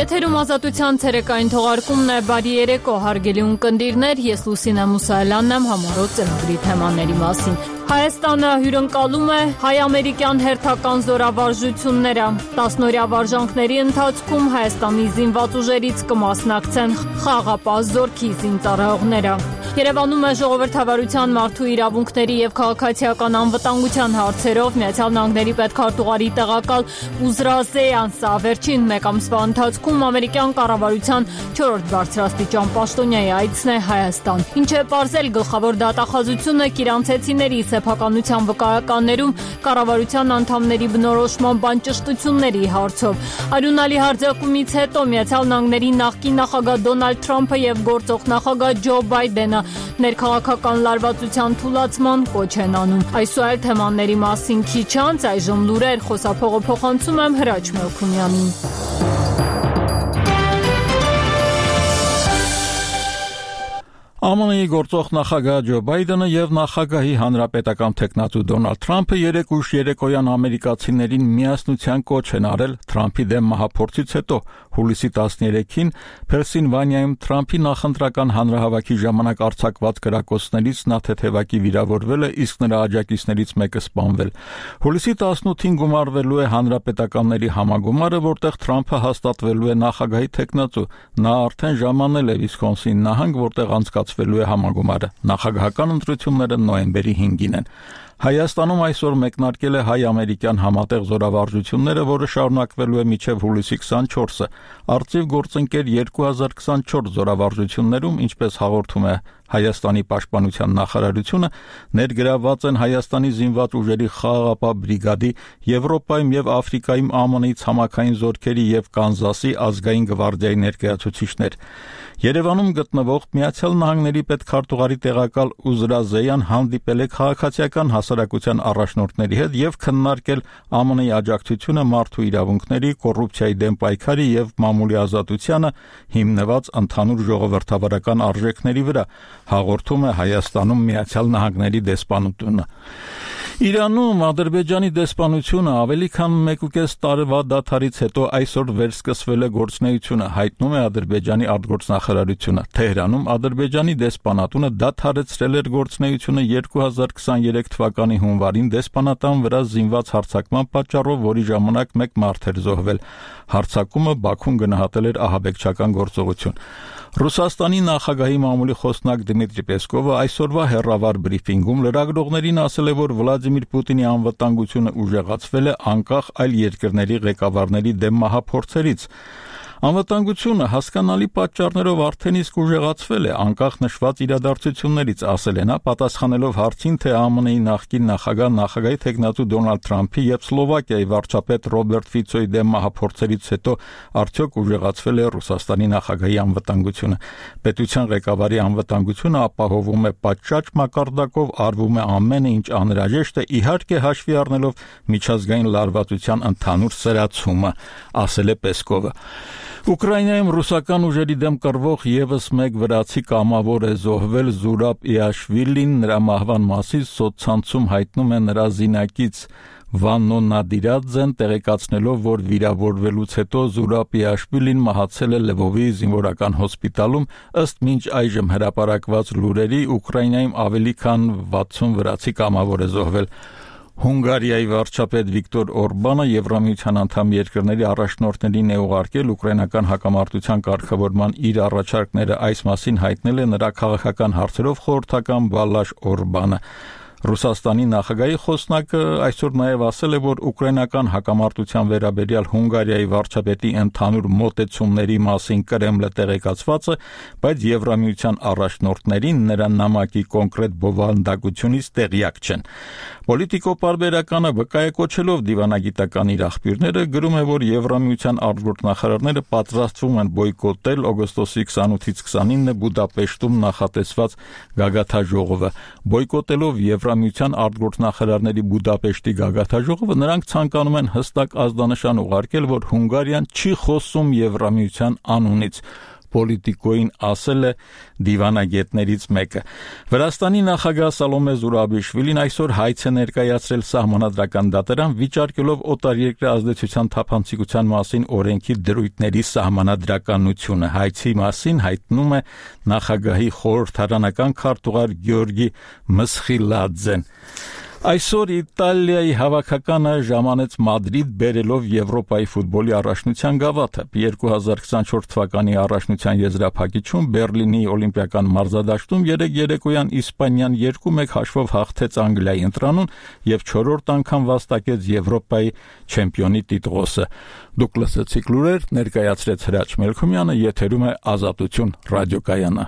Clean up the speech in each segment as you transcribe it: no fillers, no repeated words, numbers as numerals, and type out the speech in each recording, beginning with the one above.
Եթերում ազատության ցերեկային թողարկումն է, բարի երեկո հարգելի ունկնդիրներ, ես Լուսինե Մուսայելյանն եմ, համառոտ ծրագրի թեմաների մասին։ Հայաստանը հյուրընկալում է հայ-ամերիկյան հերթական զորավարժությունները։ 10-օրյա վարժանքների ընթացքում Հայաստանի զինված ուժերից կմասնակցեն խաղաղապահ զորքի զինծառայողները։ Երևանում է ժողովրդավարության, մարդու իրավունքների և քաղաքացիական անվտանգության հարցերով ԱՄՆ պետքարտուղարի տեղակալ Ուզրա Զեյանսը վերջին մեկ ամսվա ընթացքում ամերիկյան կառավարության 4-րդ բարձրաստիճան պաշտոնյայի այցն է Հայաստան։ Ինչ է պարզել գլխավոր դատախազությունը կիրանցեցիների սեփականության վկայականներում կառավարության անդամների բնորոշման բանճշտությունների հարցով։ Արյունալի հարձակումից հետո ԱՄՆ նախկին նախագահ Դոնալդ Թրամփը և գործող նախագահ Ջո Բայդենը ներքաղաքական լարվածության թուլացման կոչ են անում։ Այս ու այլ թեմաների մասին քիչ անց այժմ լուրեր, խոսափողը փոխանցում եմ Հրաչ Մելքոնյանին։ ԱՄՆ-ի գործող նախագահ Ջո Բայդենը եւ նախագահի հանրապետական թեկնածու Դոնալդ Թրամփը երեկ ուշ երեկոյան ամերիկացիներին միասնության կոչ են արել Թրամփի դեմ մահափորձից հետո։ Հուլիսի 13-ին Փենսիլվանիայում Թրամփի նախընտրական հանրահավաքի ժամանակ արձակված կրակոցներից նա թեթևակի վիրավորվել է, իսկ նրա աջակիցներից մեկը սպանվել։ Հուլիսի 18-ին գումարվելու է հանրապետականների համագումարը, որտեղ Թրամփը հաստատվելու է նախագահի թեկնածու։ Նա արդեն ժամանել է Վիսկոնսին նահանգ, որտեղ անցկացվելու է համագումարը։ Նախագահական ընտրությունները նոյեմբերի 5-ին են։ Հայաստանում այսօր մեկնարկել է հայ-ամերիկյան համատեղ զորավարժությունները, որը շարունակվելու է մինչև հուլիսի 24-ը։ Արծիվ գործընկեր 2024 զորավարժություններում, ինչպես հաղորդում է Հայաստանի պաշտպանության նախարարությունը, ներգրավված են Հայաստանի զինված ուժերի խաղաղապահ բրիգադի, Եվրոպայում եւ Աֆրիկայում ԱՄՆ-ի ցամաքային զորքերի եւ Կանզասի ազգային գվարդիայի ներկայացուցիչներ։ Երևանում գտնվող ԱՄՆ պետքարտուղարի տեղակալ Ուզրա Զեյան հանդիպել է քաղաքացիական հասարակության առաջնորդների հետ եւ քննարկել ԱՄՆ-ի աջակցությունը մարդու իրավունքների, կոռուպցիայի դեմ պայքարի եւ մամուլի ազատությանը հիմնված ընդհանուր ժողովրդավարական արժեքների վրա, հաղորդում է Հայաստանում ԱՄՆ դեսպանությունը։ Իրանում Ադրբեջանի դեսպանությունը ավելի քան 1.5 տարվա դադարից հետո այսօր վերսկսվել է գործունեությունը, հայտնում է Ադրբեջանի արտգործնախարարությունը։ Թեհրանում Ադրբեջանի դեսպանատունը դադարեցրել էր գործունեությունը 2023 թվականի հունվարին դեսպանատան վրա զինված հարձակման պատճառով, որի ժամանակ 1 մարդ էր զոհվել։ Հարձակումը Բաքուն գնահատել էր ահաբեկչական գործողություն։ Ռուսաստանի նախագահի մամուլի խոսնակ Դմիտրի Պեսկովը այսօրվա հեռավար բրիֆինգում լրագրողներին ասել է, որ Վլադիմիր Պուտինի անվտանգությունը ուժեղացվել է անկախ այլ երկրների ղեկավարների դեմ մահափորձերից։ Անվտանգությունը հասկանալի պատճառներով արդեն իսկ ուժեղացվել է անկախ նշված իրադարձություններից, ասել է նա, պատասխանելով հարցին, թե ԱՄՆ-ի նախկին նախագահի թեկնածու Դոնալդ Թրամփի եւ Սլովակիայի վարչապետ Ռոբերտ Ֆիցոյի դեմ մահափորձերից հետո արդյոք ուժեղացվել է Ռուսաստանի նախագահի անվտանգությունը։ Պետության ղեկավարի անվտանգությունը ապահովում է պատշաճ մակարդակով, արվում է ամենը, ինչ անհրաժեշտ է, իհարկե հաշվի առնելով միջազգային լարվածության ընդհանուր սրացումը, ասել է Պեսկովը։ Ուկրաինայում ռուսական ուժերի դեմ կռվող եւս մեկ վրացի կամավոր է զոհվել Զուրաբ Իաշվիլին, նրա մահվան մասին սոցցանցում հայտնում է նրա զինակից Վաննո Նադիրաձեն, տեղեկացնելով, որ վիրավորվելուց հետո Զուրաբ Իաշվիլին մահացել է Լվովի զինվորական հոսպիտալում, ըստ մինչ այժմ հրապարակված լուրերի Ուկրաինայում ավելի քան 60 վրացի կամավոր է զոհվել։ Հունգարիայի վարչապետ Վիկտոր Օրբանը Եվրամիության անդամ երկրների առաջնորդներին է ուղարկել ուկրաինական հակամարտության կարգավորման իր առաջարկները, այս մասին հայտնել է նրա քաղաքական հարցերով խորհրդական Բալաշ Օրբանը։ Ռուսաստանի նախագահի խոսնակը այսօր նաև ասել է, որ ուկրաինական հակամարտության վերաբերյալ Հունգարիայի վարչապետի ընդհանուր մոտեցումների մասին Կրեմլը տեղեկացված է, բայց Եվրամիության առաջնորդներին նրա նամակի կոնկրետ բովանդակությունից տեղյակ չեն։ Պոլիտիկո պարբերականը վկայակոչելով դիվանագիտական իր աղբյուրները գրում է, որ Եվրամիության արտգործնախարարները պատրաստվում են բոյկոտել օգոստոսի 28-ից 29-ը Բուդապեշտում նախատեսված գագաթաժողովը։ Բոյկոտելով Եվրամիության արտգործնախարարների Բուդապեշտի գագաթաժողովը, նրանք ցանկանում են հստակ ազդանշան ուղարկել, որ Հունգարիան չի խոսում Եվրամիության անունից։ Պոլիտիկոյին ասել է դիվանագետներից մեկը։ Վրաստանի նախագահ Սալոմե Զուրաբիշվիլին այսօր հայց է ներկայացրել Սահմանադրական դատարան, վիճարկելով օտարերկրյա ազդեցության թափանցիկության մասին օրենքի դրույթների սահմանադրականությունը։ Հայցի մասին հայտնում է նախագահի խորհրդարանական քարտուղար Գյորգի Մսխիլաձեն։ Այսօր Իտալիայի հավաքականը ժամանեց Մադրիդ բերելով Եվրոպայի ֆուտբոլի առաջնության գավաթը։ 2024 թվականի առաջնության եզրափակիչում Բերլինի օլիմպիական մարզադաշտում երեկոյան Իսպանիան 2-1 հաշվով հաղթեց Անգլիայի ընտրանուն եւ 4-րդ անգամ վաստակեց Եվրոպայի չեմպիոնի տիտղոսը։ Դուք լսեցիք լուրեր, ներկայացրեց Հրաչ Մելքումյանը, եթերում է Ազատություն ռադիոկայանը։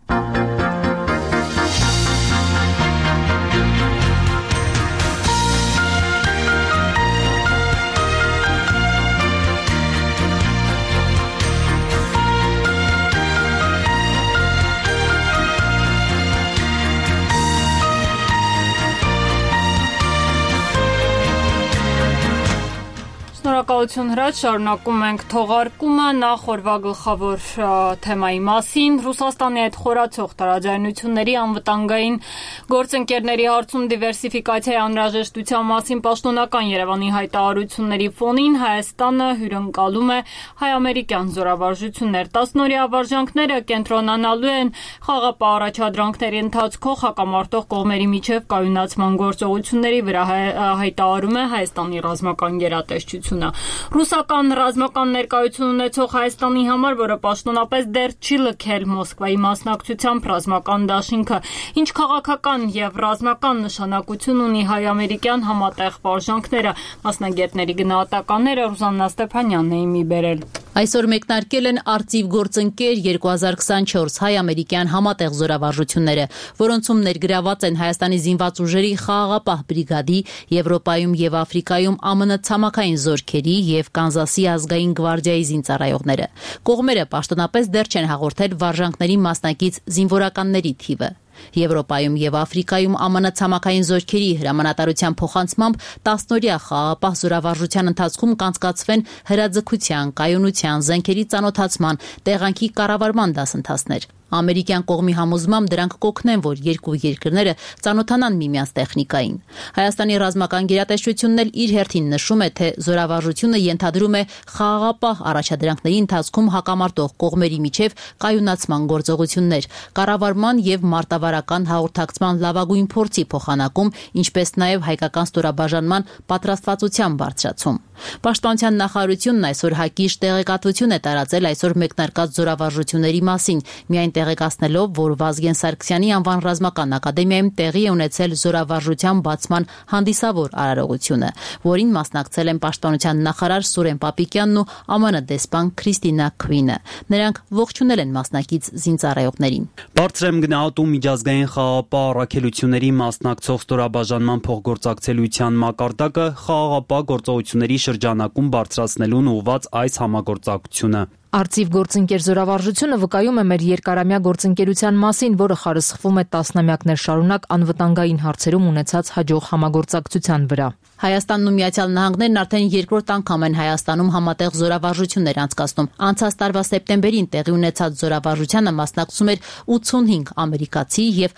Շնորհակալություն Հրաչ, շարունակում ենք թողարկումը նախ օրվա գլխավոր թեմայի մասին։ Ռուսաստանի հետ խորացող տարաձայնությունների անվտանգային գործընկերների հարցում դիվերսիֆիկացիայի անհրաժեշտության մասին պաշտոնական Երևանի հայտարարությունների ֆոնին Հայաստանը հյուրընկալում է հայ-ամերիկյան զորավարժություններ։ 10-օրյա վարժանքները կենտրոնանալու են խաղապահ առաջադրանքների ընթացքով հակամարտող կողմերի միջև կայունացման գործողությունների վրա, հայտարարում է Հայաստանի ռազմական գերատեսչությունը։ Ռուսական ռազմական ներկայություն ունեցող Հայաստանի համար, որը պաշտոնապես դեռ չի լքել Մոսկվայի մասնակցությամբ ռազմական դաշինքը, ինչ քաղաքական եւ ռազմական նշանակություն ունի հայ-ամերիկյան համատեղ վարժանքները, մասնագետների գնահատականները Ռուզաննա Ստեփանյանն է մի բերել։ Այսօր մեկնարկել են Արծիվ գործընկեր 2024 հայ-ամերիկյան համատեղ զորավարժությունները, որոնցում ներգրաված են Հայաստանի զինված ուժերի խաղաղապահ բրիգադի, Եվրոպայում եւ Աֆրիկայում ԱՄՆ ցամաքային զորքերի եւ Կանզասի ազգային գվարդիայի զինծառայողները։ Կողմերը պաշտոնապես դեռ չեն հաղորդել վարժանքների մասնակից զինվորականների թիվը։ Եվրոպայում եւ Աֆրիկայում ԱՄՆ ցամաքային զորքերի հրամանատարության փոխանցմամբ 10-օրյա խաղաղապահ զորավարժության ընթացքում կանցկացվեն հրաձգության, կայունության, զենքերի ծանոթացման, տեղանքի կառավարման դասընթացներ։ Ամերիկյան կողմի համոզմամբ դրանք կօգնեն, որ երկու երկրները ծանոթանան միմյանց տեխնիկային։ Հայաստանի ռազմական գերատեսչությունն էլ իր հերթին նշում է, թե զորավարժությունը ենթադրում է խաղաղապահ առաջադրանքների ընթացքում հակամարտող կողմերի միջև կայունացման գործողություններ, կառավարման եւ մարտավարական հաղորդակցման լավագույն փորձի փոխանակում, ինչպես նաեւ հայկական ստորաբաժանման պատրաստվածության բարձրացում։ Պաշտպանության նախարարությունն այսօր հակիրճ տեղեկատվություն է տարածել այսօր մեկնարկած զորավարժությունների մասին, միայն տեղեկացնելով, որ Վազգեն Սարգսյանի անվան ռազմական ակադեմիայում տեղի է ունեցել զորավարժության բացման հանդիսավոր արարողությունը, որին մասնակցել են պաշտպանության նախարար Սուրեն Պապիկյանն ու ԱՄՆ դեսպան Քրիստինա Քվինը։ Նրանք ողջունել են մասնակից զինծառայողներին։ Բարձր եմ գնահատում միջազգային խաղաղապահ առաքելությունների մասնակցող ստորաբաժանման փոխգործակցելիության մակարդակը խաղաղապահ գործողությունների շրջանակում բարձրացնելուն ուղղված այս համագործակցությունը։ Արծիվ գործընկեր զորավարժությունը վկայում է մեր երկարամյա գործընկերության մասին, որը խարսխվում է տասնամյակներ շարունակ անվտանգային հարցերում ունեցած հաջող համագործակցության վրա։ Հայաստանն ու Միացյալ Նահանգներն արդեն երկրորդ անգամ են Հայաստանում համատեղ զորավարժություններ անցկացնում։ Անցած տարվա սեպտեմբերին տեղի ունեցած զորավարժությանը մասնակցում էր 85 ամերիկացի եւ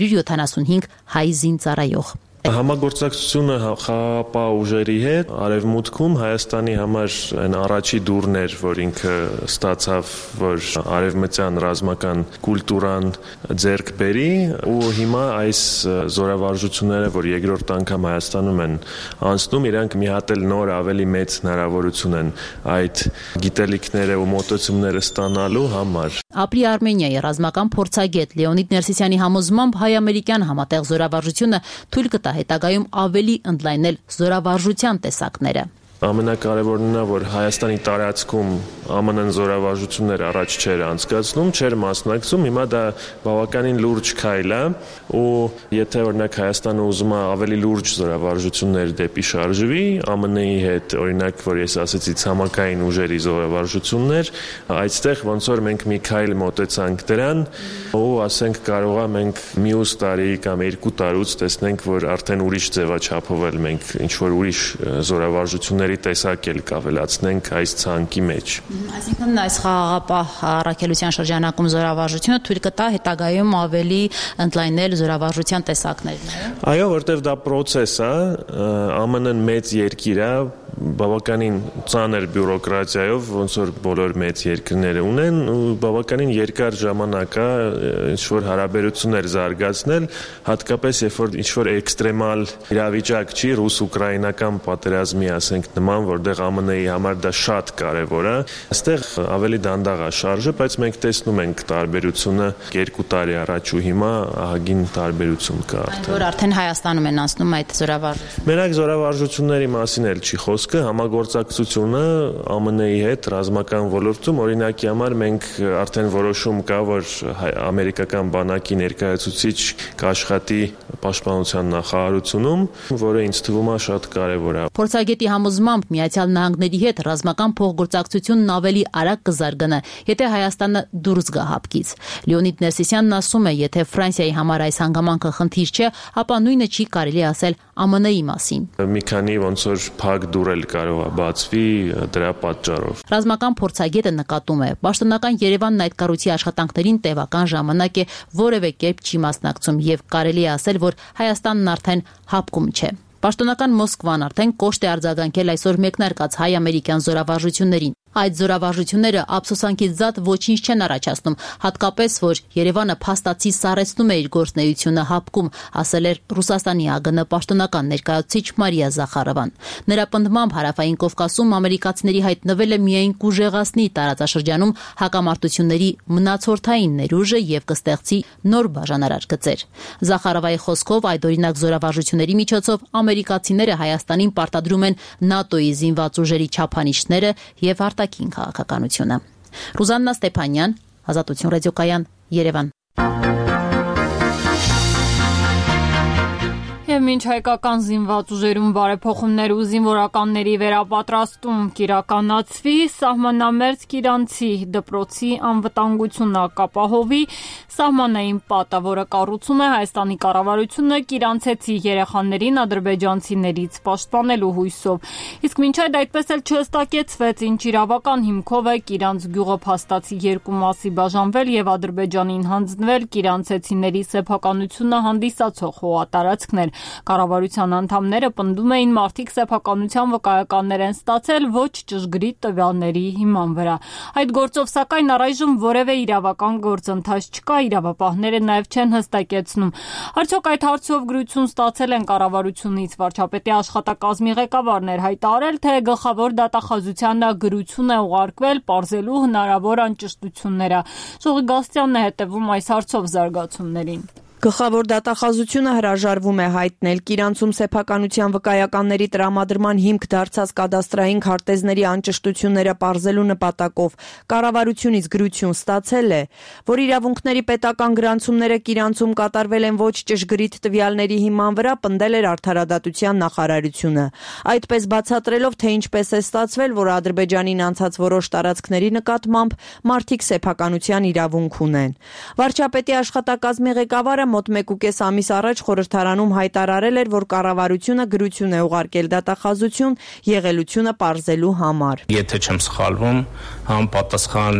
175 հայ զինծառայող։ Համագործակցությունը խաղաղապահ ուժերի հետ արևմուտքում Հայաստանի համար այն առաջի դուրն էր, որ ինքը ստացավ, որ արևմտյան ռազմական կուլտուրան ձեռք բերի, ու հիմա այս զորավարժությունները, որ երկրորդ անգամ Հայաստանում են անցնում, իրանք մի հատ էլ նոր ավելի մեծ հնարավորություն են այդ գիտելիքները ու մոտեցումները ստանալու համար։ Ապրի Արմենիայի ռազմական փորձագետ Լեոնիդ Ներսիսյանի համոզմամբ հայ-ամերիկյան համատեղ զորավարժությունը թույլ կտա հետագայում ավելի ընդլայնել զորավարժության տեսակները։ Ամենակարևորն նա, որ Հայաստանի տարածքում ԱՄՆ-ն զորավարժություններ առաջ չէր անցկացնում, չէր մասնակցում, հիմա դա բավականին լուրջ քայլ է, ու եթե օրինակ Հայաստանը ուզում է ավելի լուրջ զորավարժություններ դեպի շարժվի, ԱՄՆ-ի հետ, օրինակ, որ ես ասեցի, ցամաքային ուժերի զորավարժություններ, այստեղ ոնց որ մենք մի քայլ մոտեցանք դրան, ու ասենք կարող է մենք մյուս տարի կամ 2 տարուց տեսնենք, որ արդեն ուրիշ ձևաչափով էլ մենք ինչ որ ուրիշ զորավարժություններ իրավունքների տեսակ էլ կավելացնենք այս ցանկի մեջ։ Այսինքն այս խաղաղապահ առաքելության շրջանակում զորավարժությունը թույլ կտա հետագայում ավելի ընդլայնել զորավարժության տեսակներն։ Այո, որտեվ դա process է, ԱՄՆ-ն մեծ երկիր է, բավականին ծանր բյուրոկրատիայով, ոնց որ բոլոր մեծ երկրները ունեն, ու բավականին երկար ժամանակ է ինչ-որ հարաբերություններ զարգացնել, հատկապես երբ որ ինչ-որ էքստրեմալ իրավիճակ չի, ռուս-ուկրաինական պատերազմի, ասենք, նման, որտեղ ԱՄՆ-ի համար դա շատ կարևոր է, այստեղ ավելի դանդաղ է շարժը, բայց մենք տեսնում ենք տարբերությունը 2 տարի առաջ ու հիմա ահագին տարբերություն կա արդեն։ Որ արդեն Հայաստանում են անցնում այդ զորավարժությունները։ Մենակ զորավարժությունների մասին էլ չի խոսքը, համագործակցությունը ԱՄՆ-ի հետ ռազմական ոլորտում, օրինակի համար մենք արդեն որոշում կա, որ ամերիկական բանակի ներկայացուցիչ կաշխատի պաշտպանության նախարարությունում, որը ինձ թվում է շատ կարևոր է։ Փորձագետի համոզմամբ Միացյալ Նահանգների հետ ռազմական փոխգործակցությունն ավելի արագ կզարգանա, եթե Հայաստանը դուրս գա հապկից։ Լեոնիդ Ներսիսյանն ասում է, եթե Ֆրանսիայի համար այս հանգամանքը խնդիր չէ, ապա նույնը չի կարելի ասել ԱՄՆ-ի մասին։ Մի քանի ոնց որ փակ դուր էլ կարող է բացվի դրա պատճառով։ Ռազմական փորձագետը նկատում է, պաշտոնական Երևանն այդ կառույցի աշխատանքներին տևական ժամանակ է որևէ կերպ չի մասնակցում եւ կարելի է ասել, որ Հայաստանն արդեն հապկում չէ։ Պաշտոնական Մոսկվան արդեն կոշտ է արձագանքել այսօր մեկնարկած հայ-ամերիկյան զորավարժություններին։ Այդ զորավարժությունները ափսոսանքից զատ ոչինչ չեն առաջացնում, հատկապես որ Երևանը փաստացի սառեցնում է իր գործունեությունը հապկում, ասել էր Ռուսաստանի ԱԳՆ պաշտոնական ներկայացուցիչ Մարիա Զախարովան։ Նրա պնդմամբ Հարավային Կովկասում ամերիկացիների հայտնվելը միայն կուժեղացնի տարածաշրջանում հակամարտությունների մնացորդային ներուժը եւ կստեղծի նոր բաժանարար գծեր։ Զախարովայի խոսքով այդ օրինակ զորավարժությունների միջոցով ամերիկացիները Հայաստանին պարտադրում են ՆԱՏՕ-ի զինված ուժերի չափանիշները եւ արտաքին քաղաքականությունը։ Ռուզաննա Ստեփանյան, Ազատություն ռադիոկայան, Երևան։ Եվ մինչ հայկական զինված ուժերում բարեփոխումներ ու զինվորականների վերապատրաստում կիրականացվի, սահմանամերձ Կիրանցի դպրոցի անվտանգությունը կապահովի սահմանային պատը, որը կառուցում է Հայաստանի կառավարությունը կիրանցեցի երեխաներին ադրբեջանցիներից պաշտպանելու հույսով։ Իսկ մինչ այդ այդպես էլ չհստակեցվեց, ինչ իրավական հիմքով է Կիրանց գյուղը փաստացի 2 մասի բաժանվել եւ Ադրբեջանին հանձնվել կիրանցեցիների սեփականությունը հանդիսացող հողատարածքներ։ Կառավարության անդամները պնդում էին մարդիկ սեփականության վկայականներ են ստացել ոչ ճշգրիտ տվյալների հիման վրա։ Այդ գործով սակայն առայժմ որևէ իրավական գործընթաց չկա, իրավապահները նաև չեն հստակեցնում։ Արդյոք այդ հարցով գրություն ստացել են կառավարությունից, վարչապետի աշխատակազմի ղեկավարն էր հայտարարել, թե գլխավոր դատախազությանը գրություն է ուղարկվել պարզելու հնարավոր անճշտությունները։ Շողի Գաստյանն է հետևում այս հարցով զարգացումներին։ Գլխավոր դատախազությունը հրաժարվում է հայտնել Կիրանցում սեփականության վկայականների տրամադրման հիմք դարձած կադաստրային քարտեզների անճշտությունները պարզելու նպատակով կառավարությունից գրություն ստացել է, որ իրավունքների պետական գրանցումները Կիրանցում կատարվել են ոչ ճշգրիտ տվյալների հիման վրա, պնդել էր Արդարադատության նախարարությունը։ Այդպես բացատրելով, թե ինչպես է ստացվել, որ Ադրբեջանին անցած որոշ տարածքների նկատմամբ մարդիկ սեփականության իրավունք ունեն։ Վարչապետի աշխատակազմի ղեկավարը մոտ 1.5 ամիս առաջ խորհրդարանում հայտարարել էր, որ կառավարությունը գրություն է ուղարկել դատախազություն եղելությունը պարզելու համար։ Եթե չեմ սխալվում, համապատասխան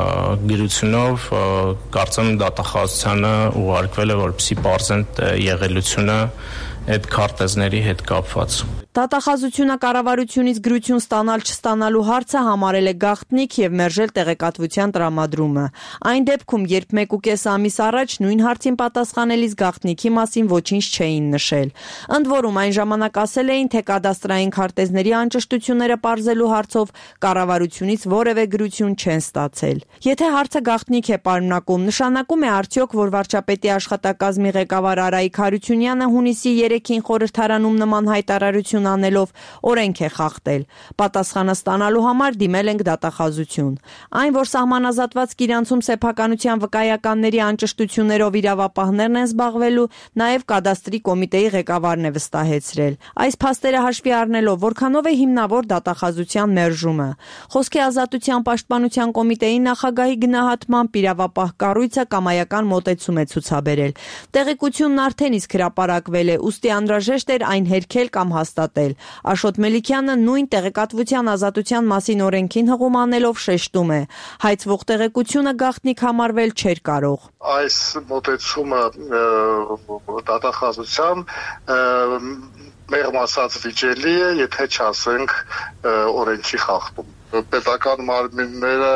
գրությունով կարծեմ դատախազությանը ուղարկվել է, որպեսզի պարզեն եղելությունը այդ քարտեզների հետ կապված։ Դատախազությունը կառավարությունից գրություն ստանալ-չստանալու հարցը համարել է գաղտնիք եւ մերժել տեղեկատվության տրամադրումը։ Այն դեպքում, երբ 1.5 ամիս առաջ նույն հարցին պատասխանելիս գաղտնիքի մասին ոչինչ չէին նշել։ Ընդ որում այն ժամանակ ասել էին, թե կադաստրային քարտեզների անճշտությունները պարզելու հարցով կառավարությունից որևէ գրություն չեն ստացել։ Եթե հարցը գաղտնիք է պարունակում, նշանակում է արդյոք, որ վարչապետի աշխատակազմի ղեկավար Արայիկ Հարությունյանը հունիսի 3-ին խորհրդարանում նման հայտարարություն անելով օրենք է խախտել։ Պատասխանը ստանալու համար դիմել ենք դատախազություն։ Այն, որ սահմանազատված Կիրանցում սեփականության վկայականների անճշտություններով իրավապահներն են զբաղվելու, նաև կադաստրի կոմիտեի ղեկավարն է վստահեցրել։ Այս փաստերը հաշվի առնելով, որքանով է հիմնավոր դատախազության մերժումը։ Խոսքի ազատության պաշտպանության կոմիտեի նախագահի գնահատմամբ իրավապահ կառույցը կամայական մոտեցում է ցուցաբերել։ Տեղեկությունն արդեն իսկ հրապարակվել է, ուստի ուստի անհրաժեշտ էր այն հերքել կամ հաստատել։ Աշոտ Մելիքյանը նույն տեղեկատվության ազատության մասին օրենքին հղում անելով շեշտում է. հայցվող տեղեկությունը գաղտնիք համարվել չէր կարող։ Այս մոտեցումը դատախազության մեղմ ասած վիճելի է, եթե չասենք օրենքի խախտում։ Պետական մարմինները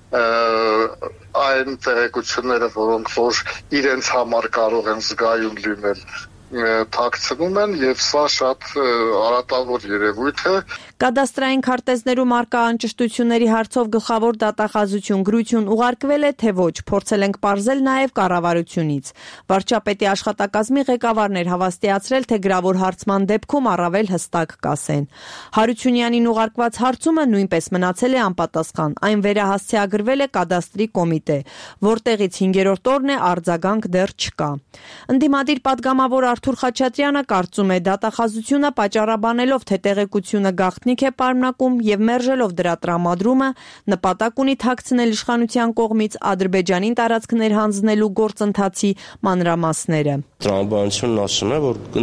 այն տեղեկությունները, որոնք որ իրենց համար կարող են զգայուն լինել, թաքցնում են եւ սա շատ արատավոր երևույթ է։ Կադաստրային քարտեզներում արկա անճշտությունների հարցով գլխավոր դատախազություն գրություն ուղարկվել է, թե ոչ, փորձել ենք պարզել նաեւ կառավարությունից։ Վարչապետի աշխատակազմի ղեկավարն էր հավաստիացրել, թե գրավոր հարցման դեպքում առավել հստակ կասեն։ Հարությունյանին ուղարկված հարցումը նույնպես մնացել է անպատասխան։ Այն վերահասցեագրվել է կադաստրի կոմիտե, որտեղից 5-րդ օրն է արձագանք դեռ չկա։ Ընդդիմադիր պատգամավոր Արթուր Խաչատրյանը կարծում է, դատախազությունը պատճառաբանելով, թե տեղեկությունը գաղտնիք է պարունակում եւ մերժելով դրա տրամադրումը, նպատակ ունի թաքցնել իշխանության կողմից Ադրբեջանին տարածքներ հանձնելու գործընթացի մանրամասները։ Տրամաբանությունն ասում է,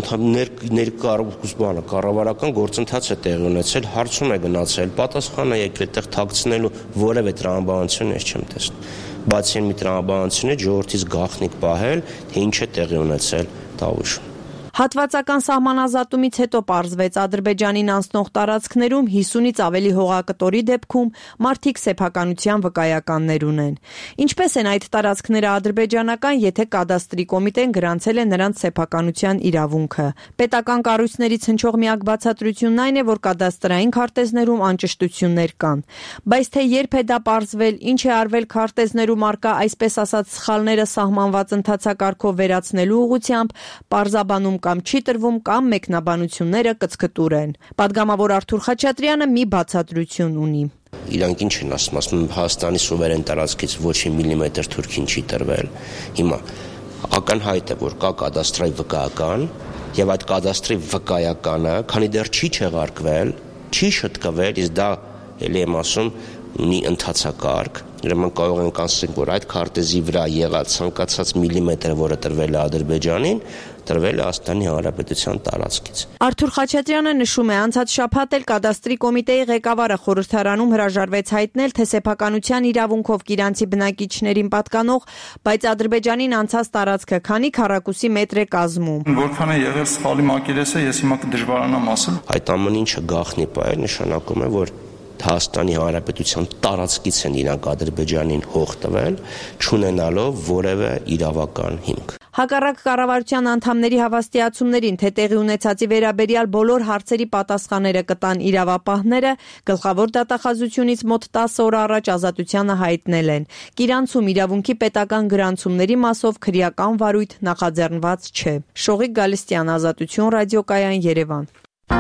որ կառավարական գործընթաց է տեղի ունեցել, հարցում է գնացել, պատասխանը եկել այդտեղ թաքցնելու որևէ տրամաբանություն ես չեմ տեսնում։ Բացի մի տրամաբանությունից ժողովրդից գաղտնիք պահել, թե ինչ է տեղի ունեցել Տավուշում։ Հատվածական սահմանազատումից հետո պարզվեց Ադրբեջանին անցնող տարածքներում 50-ից ավելի հողակտորի դեպքում մարդիկ սեփականության վկայականներ ունեն։ Ինչպես են այդ տարածքները ադրբեջանական, եթե կադաստրի կոմիտեն գրանցել է նրանց սեփականության իրավունքը։ Պետական կառույցներից հնչող միակ բացատրությունն այն է, որ կադաստրային քարտեզներում անճշտություններ կան։ Բայց թե երբ է դա պարզվել, ինչ է արվել քարտեզներում արկա այսպես ասած սխալները սահմանված ընթացակարգով վերացնելու ուղղությամբ, պարզաբանում կամ չի տրվում կամ մեկնաբանությունները կծկտուր են։ Պատգամավոր Արթուր Խաչատրյանը մի բացատրություն ունի։ Իրանք ինչ են ասում Հայաստանի սուվերեն տարածքից ոչ մի միլիմետր Թուրքին չի տրվել։ Հիմա ակնհայտ է, որ կա կադաստրի վկայական եւ այդ կադաստրի վկայականը, քանի դեռ չի չեղարկվել, չի շտկվել, իսկ դա ելի եմ ասում ունի ընթացակարգ։ Ուրեմն կարող ենք ասենք, որ այդ քարտեզի վրա եղած ցանկացած միլիմետր, որը տրվել է Ադրբեջանին, տրվել է Հայաստանի Հանրապետության տարածքից։ Արթուր Խաչատրյանը նշում է, անցած շաբաթ էլ կադաստրի կոմիտեի ղեկավարը խորհրդարանում հրաժարվեց հայտնել, թե սեփականության իրավունքով կիրանցի բնակիչներին պատկանող, բայց Ադրբեջանին անցած տարածքը քանի քառակուսի մետր է կազմում։ Որքան է եղել սխալի մակերեսը, ես հիմա կդժվարանամ ասել։ Այդ ամեն ինչը գաղտնի պահել նշանակում է, որ Հայաստանի Հանրապետության տարածքից են իրանք Ադրբեջանին հող տվել, չունենալով որևէ իրավական հիմք։ Հակառակ կառավարության անդամների հավաստիացումներին, թե տեղի ունեցածի վերաբերյալ բոլոր հարցերի պատասխանները կտան իրավապահները, գլխավոր դատախազությունից մոտ 10 օր առաջ Ազատությանը հայտնել են։ Կիրանցում իրավունքի պետական գրանցումների մասով քրեական վարույթ նախաձեռնված չէ։ Շողիկ Գալստյան, Ազատություն, ռադիոկայան, Երևան։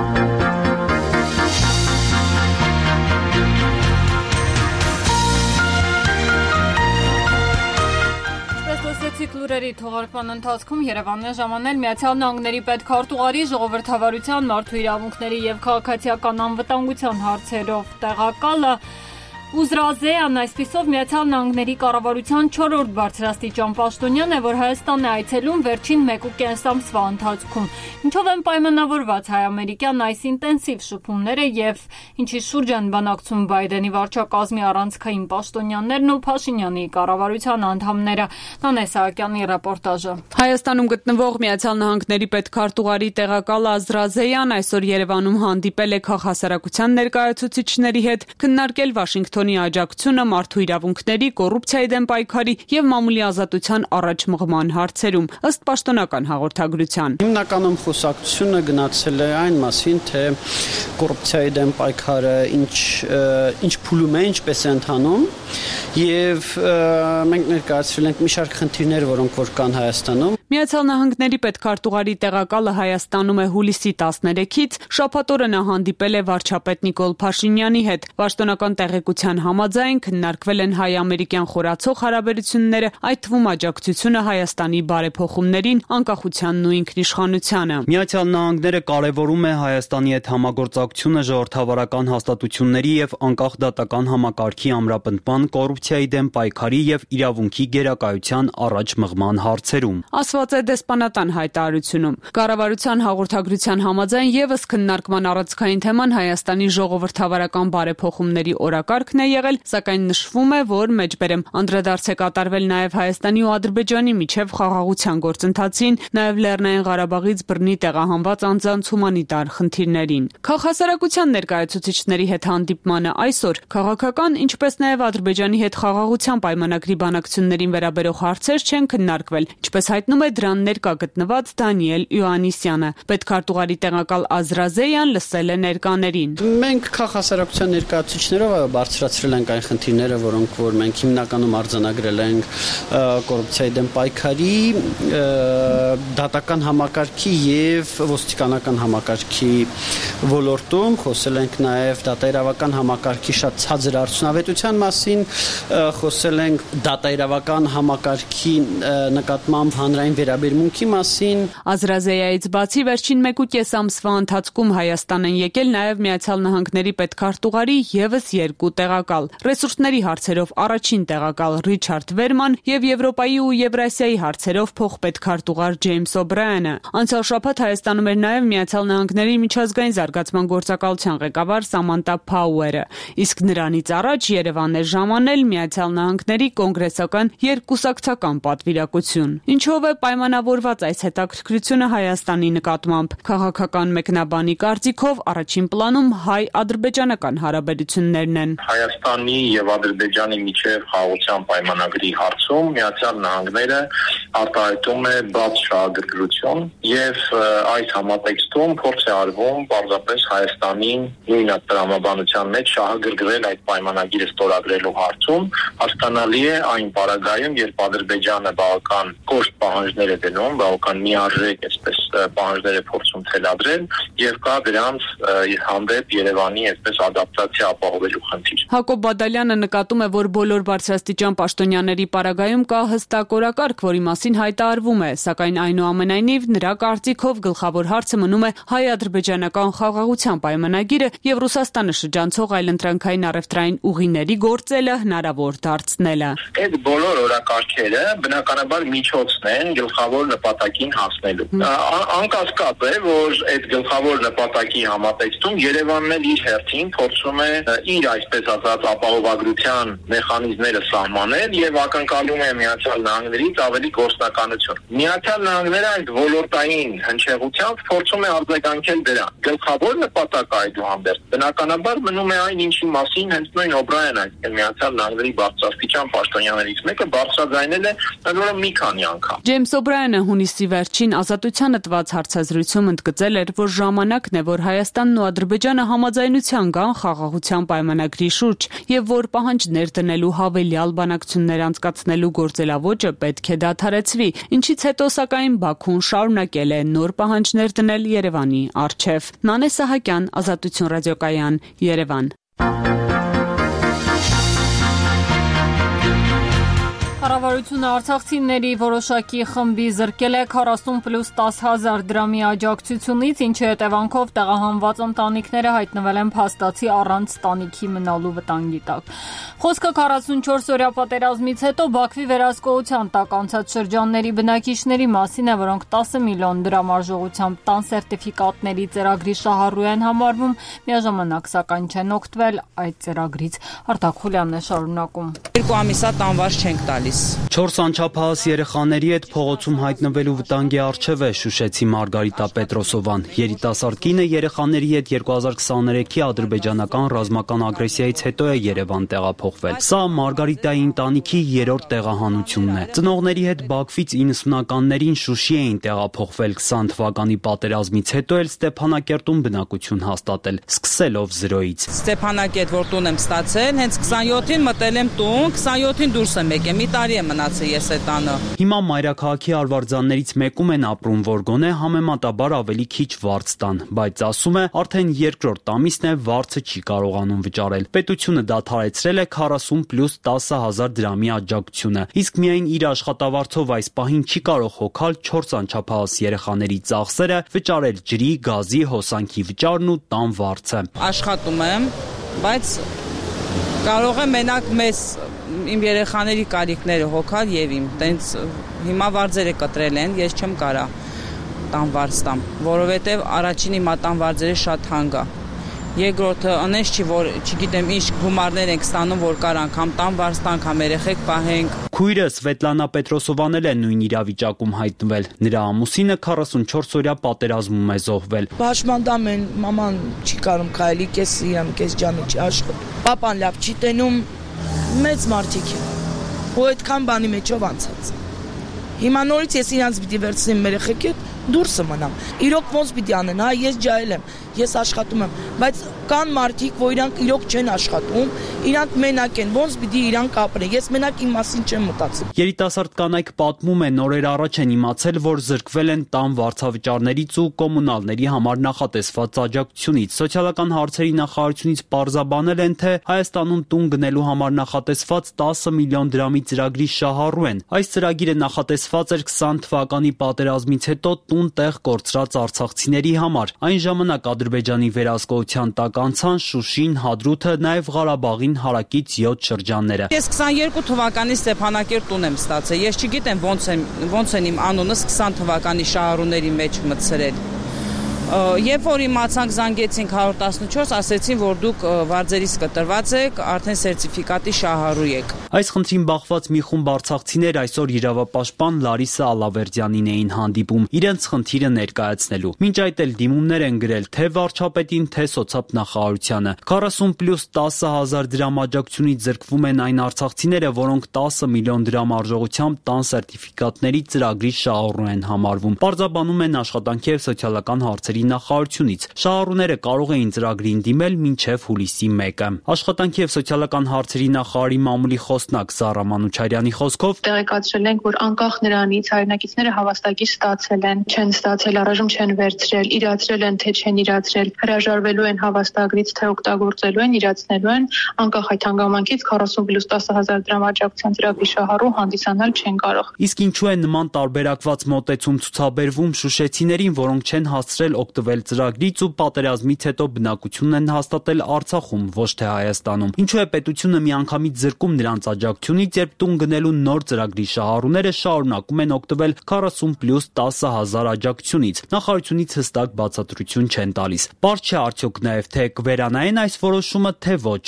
Լուրերի թողարկման ընթացքում Երևանն է ժամանել Միացյալ Նահանգների պետքարտուղարի ժողովրդավարության, մարդու իրավունքների եւ քաղաքացիական անվտանգության հարցերով տեղակալը Ուզրազեան այսպիսով Միացյալ Նահանգների կառավարության 4-րդ բարձրաստիճան պաշտոնյան է, որ Հայաստան է այցելում վերջին 1.5 ամսվա ընթացքում։ Ինչով են պայմանավորված հայ-ամերիկյան այս ինտենսիվ շփումները եւ ինչի շուրջ են բանակցում Բայդենի վարչակազմի առանցքային պաշտոնյաներն ու Փաշինյանի կառավարության անդամները։ Նանե Սահակյանի ռեպորտաժը։ Հայաստանում գտնվող Միացյալ Նահանգների պետքարտուղարի տեղակալ Ուզրազեան այսօր Երևանում հանդիպել է քաղաքասարակության ներկայացուցիչների հետ, քննարկել Վաշինգտոնի աջակցությունը մարդու իրավունքների, կոռուպցիայի դեմ պայքարի եւ մամուլի ազատության առաջ մղման հարցերում, ըստ պաշտոնական հաղորդագրության։ Հիմնականում խոսակցությունը գնացել է այն մասին, թե կոռուպցիայի դեմ պայքարը ինչ փուլում է, ինչպես է ընթանում, եւ մենք ներկայացրել ենք մի շարք խնդիրներ, որոնք որ կան Հայաստանում։ Միացյալ Նահանգների պետքարտուղարի տեղակալը Հայաստանում է հուլիսի 13-ից, շաբաթ օրը նա հանդիպել է վարչապետ Նիկոլ Փաշինյանի հետ։ Պաշտոնական տեղեկության համաձայն քննարկվել են հայ-ամերիկյան խորացող հարաբերությունները, այդ թվում աջակցությունը Հայաստանի բարեփոխումներին, անկախությանն ու ինքնիշխանությանը։ Միացյալ Նահանգները կարևորում է Հայաստանի հետ համագործակցությունը ժողովրդավարական հաստատությունների եւ անկախ դատական համակարգի ամրապնդման, կոռուպցիայի դեմ պայքարի եւ իրավունքի գերակայության առաջ մղման հարցերում։ նշված է դեսպանատան հայտարարությունում։ Կառավարության հաղորդագրության համաձայն եւս քննարկման առանցքային թեման Հայաստանի ժողովրդավարական բարեփոխումների օրակարգն է եղել, սակայն նշվում է, որ մեջբերեմ անդրադարձ է կատարվել նաեւ Հայաստանի ու Ադրբեջանի միջև խաղաղության գործընթացին, նաեւ Լեռնային Ղարաբաղից բռնի տեղահանված անձանց հումանիտար խնդիրներին։ Քաղաքասարակության ներկայացուցիչների հետ հանդիպմանը այսօր քաղաքական, ինչպես նաեւ Ադրբեջանի հետ խաղաղության պայմանագրի բանակցություններին վերաբերող հարցեր չեն քննարկվել, ինչպես հայտնում է դրան ներկա գտնված Դանիել Իոաննիսյանը։ Պետքարտուղարի տեղակալ Ազրազեյան լսել է ներկաներին։ Մենք քաղաքասարակության ներկայացուցիչներով բարձրացրել ենք այն խնդիրները, որոնք որ մենք հիմնականում արձանագրել ենք կոռուպցիայի դեմ պայքարի, դատական համակարգի եւ ոստիկանական համակարգի ոլորտում, խոսել ենք նաեւ դատաիրավական համակարգի շատ ցածր արդյունավետության մասին, խոսել ենք դատաիրավական համակարգի նկատմամբ հանրային վերաբերմունքի մասին։ Ազրազեյայից բացի վերջին 1.5 ամսվա ընթացքում Հայաստան են եկել նաեւ Միացյալ Նահանգների պետքարտուղարի եւս 2 տեղակալ։ Ռեսուրսների հարցերով առաջին տեղակալ Ռիչարդ Վերման եւ Եվրոպայի ու Եվրասիայի հարցերով փոխպետքարտուղար Ջեյմս Օբրայանը։ Անցյալ շաբաթ Հայաստանում էր նաեւ Միացյալ Նահանգների միջազգային զարգացման գործակալության ղեկավար Սամանտա Փաուերը, իսկ նրանից առաջ Երևան էր ժամանել Միացյալ Նահանգների կոնգրեսական երկուսակցական պատվիրակություն։ Ինչով է պայմանավորված այս հետաքրքրությունը Հայաստանի նկատմամբ։ Քաղաքական մեկնաբանի կարծիքով առաջին պլանում հայ-ադրբեջանական հարաբերություններն են։ Հայաստանի եւ Ադրբեջանի միջև խաղաղության պայմանագրի հարցում Միացյալ Նահանգները արտահայտում է բաց շահագրգռություն եւ այս համատեքստում փորձ է արվում պարզապես Հայաստանին նույն տրամաբանության մեջ շահագրգռել այդ պայմանագիրը ստորագրելու հարցում։ Հասկանալի է այն պարագայում, երբ Ադրբեջանը բավական կոշտ պահանջներ է դնում, բավական միարժեք այսպես պահանջներ է փորձում թելադրել եւ կա դրանց հանդեպ Երևանի այսպես ադապտացիա ապահովելու խնդիր։ Հակոբ Բադալյանը նկատում է, որ բոլոր բարձրաստիճան պաշտոնյաների պարագայում կա հստակ օրակարգ, որի մասին հայտարարվում է, սակայն այնուամենայնիվ նրա կարծիքով գլխավոր հարցը մնում է հայ-ադրբեջանական խաղաղության պայմանագիրը եւ Ռուսաստանը շրջանցող այլընտրանքային առևտրային ուղիների գործելը հնարավոր դարձնելը։ Այդ բոլոր օրակարգերը բնականաբար միջոցն են գլխավոր նպատակին հասնելու։ Անկասկած է, որ այդ գլխավոր նպատակի համատեքստում Երևանն էլ իր հերթին փորձում է իր այսպես ասած ապահովագրության մեխանիզմները սահմանել եւ ակնկալում է Միացյալ Նահանգներից ավելի գործնականություն։ Միացյալ Նահանգները այդ ոլորտային հնչեղությամբ փորձում է արձագանքել դրան։ Գլխավոր նպատակը այդուհանդերձ բնականաբար մնում է այն, ինչի մասին հենց նույն Օբրայանը, այսինքն Միացյալ Նահանգների բարձրաստիճան պաշտոնյաներից մեկը բարձրաձայնել է ընդորը մի քանի անգամ։ Ջեյմս Օբրայանը հունիսի վերջին Ազատությանը տված հարցազրույցում ընդգծել էր, որ ժամանակն է, որ Հայաստանն ու Ադրբեջանը համաձայնության գան խաղաղության պայմանագրի շուրջ եւ որ պահանջներ դնելու հավելյալ բանակցություններ անցկացնելու գործելավոճը պետք է դադարեցվի, ինչից հետո սակայն Բաքուն շարունակել է նոր պահանջներ դնել Երևանի առջև։ Նանե Սահակյան, Ազատություն ռադիոկայան, Երևան։ Կառավարությունը արցախցիների որոշակի խմբի զրկել է 40+10,000 դրամի աջակցությունից, ինչի հետևանքով տեղահանված ընտանիքները հայտնվել են փաստացի առանց տանիքի մնալու վտանգի տակ։ Խոսքը 44-օրյա պատերազմից հետո Բաքվի վերահսկողության տակ անցած շրջանների բնակիչների մասին է, որոնք 10 միլիոն դրամ արժողությամբ տան սերտիֆիկատների ծրագրի շահառու են համարվում, միաժամանակ սակայն չեն օգտվել այդ ծրագրից։ Արտակ Խուլյանն է շարունակում։ 2 ամիսա տանվար չենք տալիս։ 4 անչափահաս երեխաների հետ փողոցում հայտնվելու վտանգի առջև է Շուշեցի Մարգարիտա Պետրոսովան։ Երիտասարդ կինը երեխաների հետ 2023-ի ադրբեջանական ռազմական ագրեսիայից հետո է Երևան տեղափոխվել։ Սա Մարգարիտայի ընտանիքի 3-րդ տեղահանությունն է։ Ծնողների հետ Բաքվից 90-ականներին Շուշի էին տեղափոխվել, 20 թվականի պատերազմից հետո էլ Ստեփանակերտում բնակություն հաստատել, սկսելով 0-ից։ Ստեփանակերտ, որ տուն եմ ստացել, հենց 27-ին մտել եմ տուն, 27-ին դուրս եմ եկել, մի տարի է մնացել ես այդ տանը։ Հիմա մայրաքաղաքի արվարձաններից մեկում են ապրում, որ գոնե համեմատաբար ավելի քիչ վարձ տան, բայց ասում է, արդեն 2-րդ ամիսն է վարձը չի կարողանում վճարել։ Պետությունը դադարեցրել է 40+10,000 դրամի աջակցությունը, իսկ միայն իր աշխատավարձով այս պահին չի կարող հոգալ 4 անչափահաս երեխաների ծախսերը, վճարել ջրի, գազի, հոսանքի վճարն ու տան վարձը։ Աշխատում եմ, բայց կարող է մենակ մեզ իմ երեխաների կարիքները հոգալ եւ իմ տենց հիմա վարձերը կտրել են, ես չեմ կարա տան վարձ տամ, որովհետեւ առաջին իմ տան վարձերը շատ հանգ է։ Երկրորդը անես չի, որ չգիտեմ ինչ գումարներ ենք ստանում, որ կար անգամ տան վարձ տանք, համ երեխեք պահենք։ Քույրը Սվետլանա Պետրոսովան էլ է նույն իրավիճակում հայտնվել։ Նրա ամուսինը 44-օրյա պատերազմում է զոհվել։ Պաշտպանդամ են, մաման չի կարում քայլի, կես իրան, կես ջանը չի աշխատում։ Պապան լավ չի տենում, մեծ մարդիկ են։ Ու այդքան բանի մեջով անցած։ Հիմա նորից ես իրանց պիտի վերցնեմ մեր երեխեքիդ դուրսը մնամ։ Իրոք ոնց պիտի անեն, հա, ես ջահել եմ, ես աշխատում եմ, բայց կան մարդիկ, որ իրանք իրոք չեն աշխատում, իրանք մենակ են, ոնց պիտի իրանք ապրեն։ Ես մենակ իմ մասին չեմ մտածում։ Երիտասարդ կանայք պատմում են, օրեր առաջ են իմացել, որ զրկվել են տան վարձավճարներից ու կոմունալների համար նախատեսված աջակցությունից։ Սոցիալական հարցերի նախարարությունից պարզաբանել են, թե Հայաստանում տուն գնելու համար նախատեսված 10 միլիոն դրամի ծրագրի շահառու են։ Այս ծրագիրը նախատեսված էր 20 թվականի պատերազմից հետո տուն տեղ կորցրած արցախցիների համար։ Այն ժամանակ Ադրբեջանի վերահսկողության տակ անցան Շուշին, Հադրութը, նաև Ղարաբաղին հարակից 7 շրջանները։ Ես 22 թվականի Ստեփանակերտ տուն եմ ստացել։ Ես չգիտեմ ոնց են իմ անունս 20 թվականի շահառուների մեջ մտցրել։ Երբ որ իմացանք, զանգեցինք 114, ասեցին, որ դուք վարձերից կտրված եք, արդեն սերտիֆիկատի շահառու եք։ Այս խնդրին բախված մի խումբ արցախցիներ այսօր իրավապաշտպան Լարիսա Ալավերդյանին էին հանդիպում իրենց խնդիրը ներկայացնելու։ Մինչ այդ էլ դիմումներ են գրել թե վարչապետին, թե սոցիալնախարարությանը։ 40+ 10,000 դրամ աջակցությունից զրկվում են այն արցախցիները, որոնք 10 միլիոն դրամ արժողությամբ տան սերտիֆիկատների ծրագրի շահառու են համարվում։ Պարզաբանում են աշխատանքի եւ սոցիալական հարցերի նախարարությունից։ Շահառուները կարող էին ծրագրին դիմել մինչև հուլիսի 1-ը։ Աշխատանքի եւ սոցիալական հարցերի նախարարի մամուլի խոսնակ Զառա Մանուչարյանի խոսքով տեղեկացրել ենք, որ անկախ նրանից հայրենակիցները հավաստագիր ստացել են, չեն ստացել, առայժմ չեն վերցրել, իրացրել են, թե չեն իրացրել, հրաժարվելու են հավաստագրից, թե օգտագործելու են, իրացնելու են, անկախ այդ հանգամանքից 40+ 10,000 դրամ աջակցության ծրագրի շահառու հանդիսանալ չեն կարող։ Իսկ ինչու է նման տարբերակված մոտեցում ցուցաբերվում շուշեցիներին, որոնք չեն հասցրել օգտվել ծրագրից ու պատերազմից հետո բնակություն են հաստատել Արցախում, ոչ թե Հայաստանում։ Ինչու է պետությունը միանգամից զրկում նրանց աջակցությունից, երբ տուն գնելու նոր ծրագրի շահառուները շարունակում են օգտվել 40+ 10,000 աջակցությունից։ Նախարարությունից հստակ բացատրություն չեն տալիս։ Պարզ չէ արդյոք նաև թե կվերանային այս որոշումը, թե ոչ։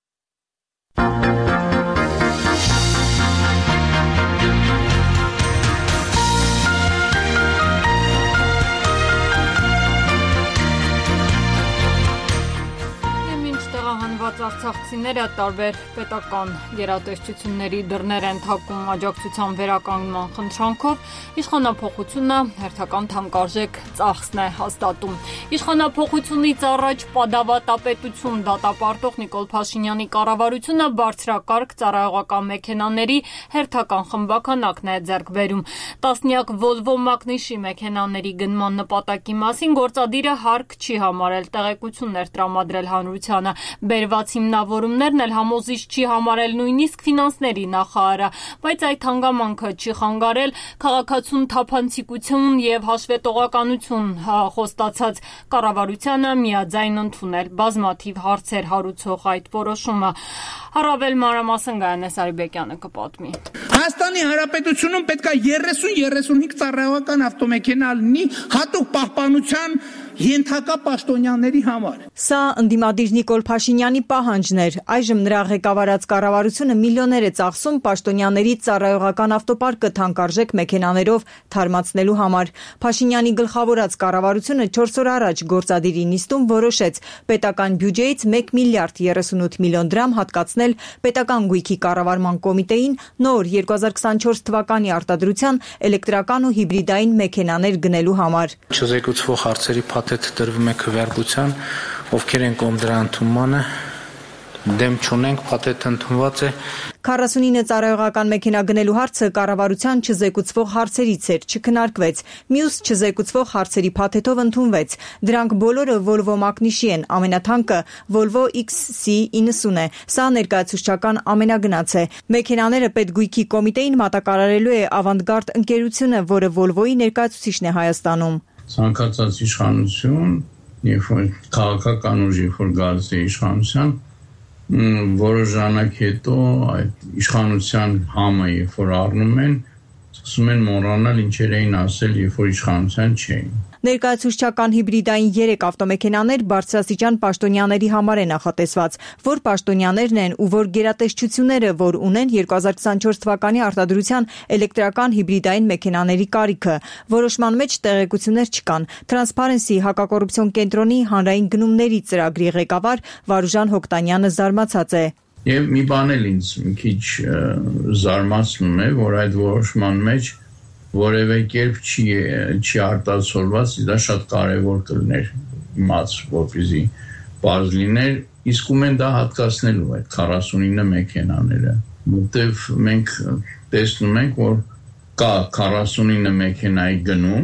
Արցախցիները տարբեր պետական գերատեսչությունների դռներ են թակում աջակցության վերականգնման խնդրանքով, իշխանափոխությունը հերթական թանկարժեք ծախսն է հաստատում։ Իշխանափոխությունից առաջ պատավատապետություն դատապարտող Նիկոլ Փաշինյանի կառավարությունը բարձրակարգ ծառայողական մեքենաների հերթական խմբականակն է ձեռք բերում։ Տասնյակ Volvo մակնիշի մեքենաների գնման նպատակի մասին գործադիրը հարկ չի համարել տեղեկություններ տրամադրել հանրությանը։ Բերված հիմնավորումներն էլ համոզիչ չի համարել նույնիսկ ֆինանսների նախարարը, բայց այդ հանգամանքը չի խանգարել քաղաքացուն թափանցիկություն եւ հաշվետվողականություն խոստացած կառավարությանը միաձայն ընդունել բազմաթիվ հարցեր հարուցող այդ որոշումը։ Առավել մանրամասն Գայանե Սարիբեկյանը կպատմի։ Հայաստանի Հանրապետությունում պետք է 30-35 ծառայողական ավտոմեքենա լինի հատուկ պահպանության ենթակա պաշտոնյաների համար։ Սա ընդդիմադիր Նիկոլ Փաշինյանի պահանջն էր։ Այժմ նրա ղեկավարած կառավարությունը միլիոններ է ծախսում պաշտոնյաների ծառայողական ավտոպարկը թանկարժեք մեքենաներով թարմացնելու համար։ Փաշինյանի գլխավորած կառավարությունը 4 օր առաջ գործադիրի նիստում որոշեց պետական բյուջեից 1 միլիարդ 38 միլիոն դրամ հատկացնել պետական գույքի կառավարման կոմիտեին նոր 2024 թվականի արտադրության էլեկտրական ու հիբրիդային մեքենաներ գնելու համար։ Չզեկուցվող հարցերի փաթեթը տրվում է քվեարկության, ովքեր են կողմ դրա ընդունմանը, դեմ չունենք, փաթեթը ընդունված է։ 49 ծառայողական մեքենա գնելու հարցը կառավարության չզեկուցվող հարցերից էր, չքննարկվեց։ Մյուս չզեկուցվող հարցերի փաթեթով ընդունվեց։ Դրանք բոլորը Volvo մակնիշի են, ամենաթանկը Volvo XC90 է։ Սա ներկայացուցչական ամենագնաց է։ Մեքենաները պետգույքի կոմիտեին մատակարարելու է Ավանգարդ ընկերությունը, որը Volvo-ի ներկայացուցիչն է Հայաստանում։ Ցանկացած իշխանություն, երբ որ քաղաքական ուժ երբ որ գալիս է իշխանության, որոշ ժամանակ հետո այդ իշխանության համը երբ որ առնում են, սկսում են մոռանալ ինչեր էին ասել, երբ որ իշխանության չէին։ Ներկայացուցչական հիբրիդային 3 ավտոմեքենաներ բարձրաստիճան պաշտոնյաների համար է նախատեսված, որ պաշտոնյաներն են ու որ գերատեսչությունները, որ ունեն 2024 թվականի արտադրության էլեկտրական հիբրիդային մեքենաների կարիքը, որոշման մեջ տեղեկություններ չկան։ Transparency հակակոռուպցիոն կենտրոնի հանրային գնումների ծրագրի ղեկավար Վարուժան Հոկտանյանը զարմացած է։ Եվ մի բան էլ ինձ մի քիչ զարմացնում է, որ այդ որոշման մեջ որևէ կերպ չի արտացոլված, դա շատ կարևոր կլներ իմաց, որպեսզի բարձ լիներ, իսկում են դա հատկացնելու այդ 49 մեքենաները, որտեվ մենք տեսնում ենք, որ կա 49 մեքենայի գնում,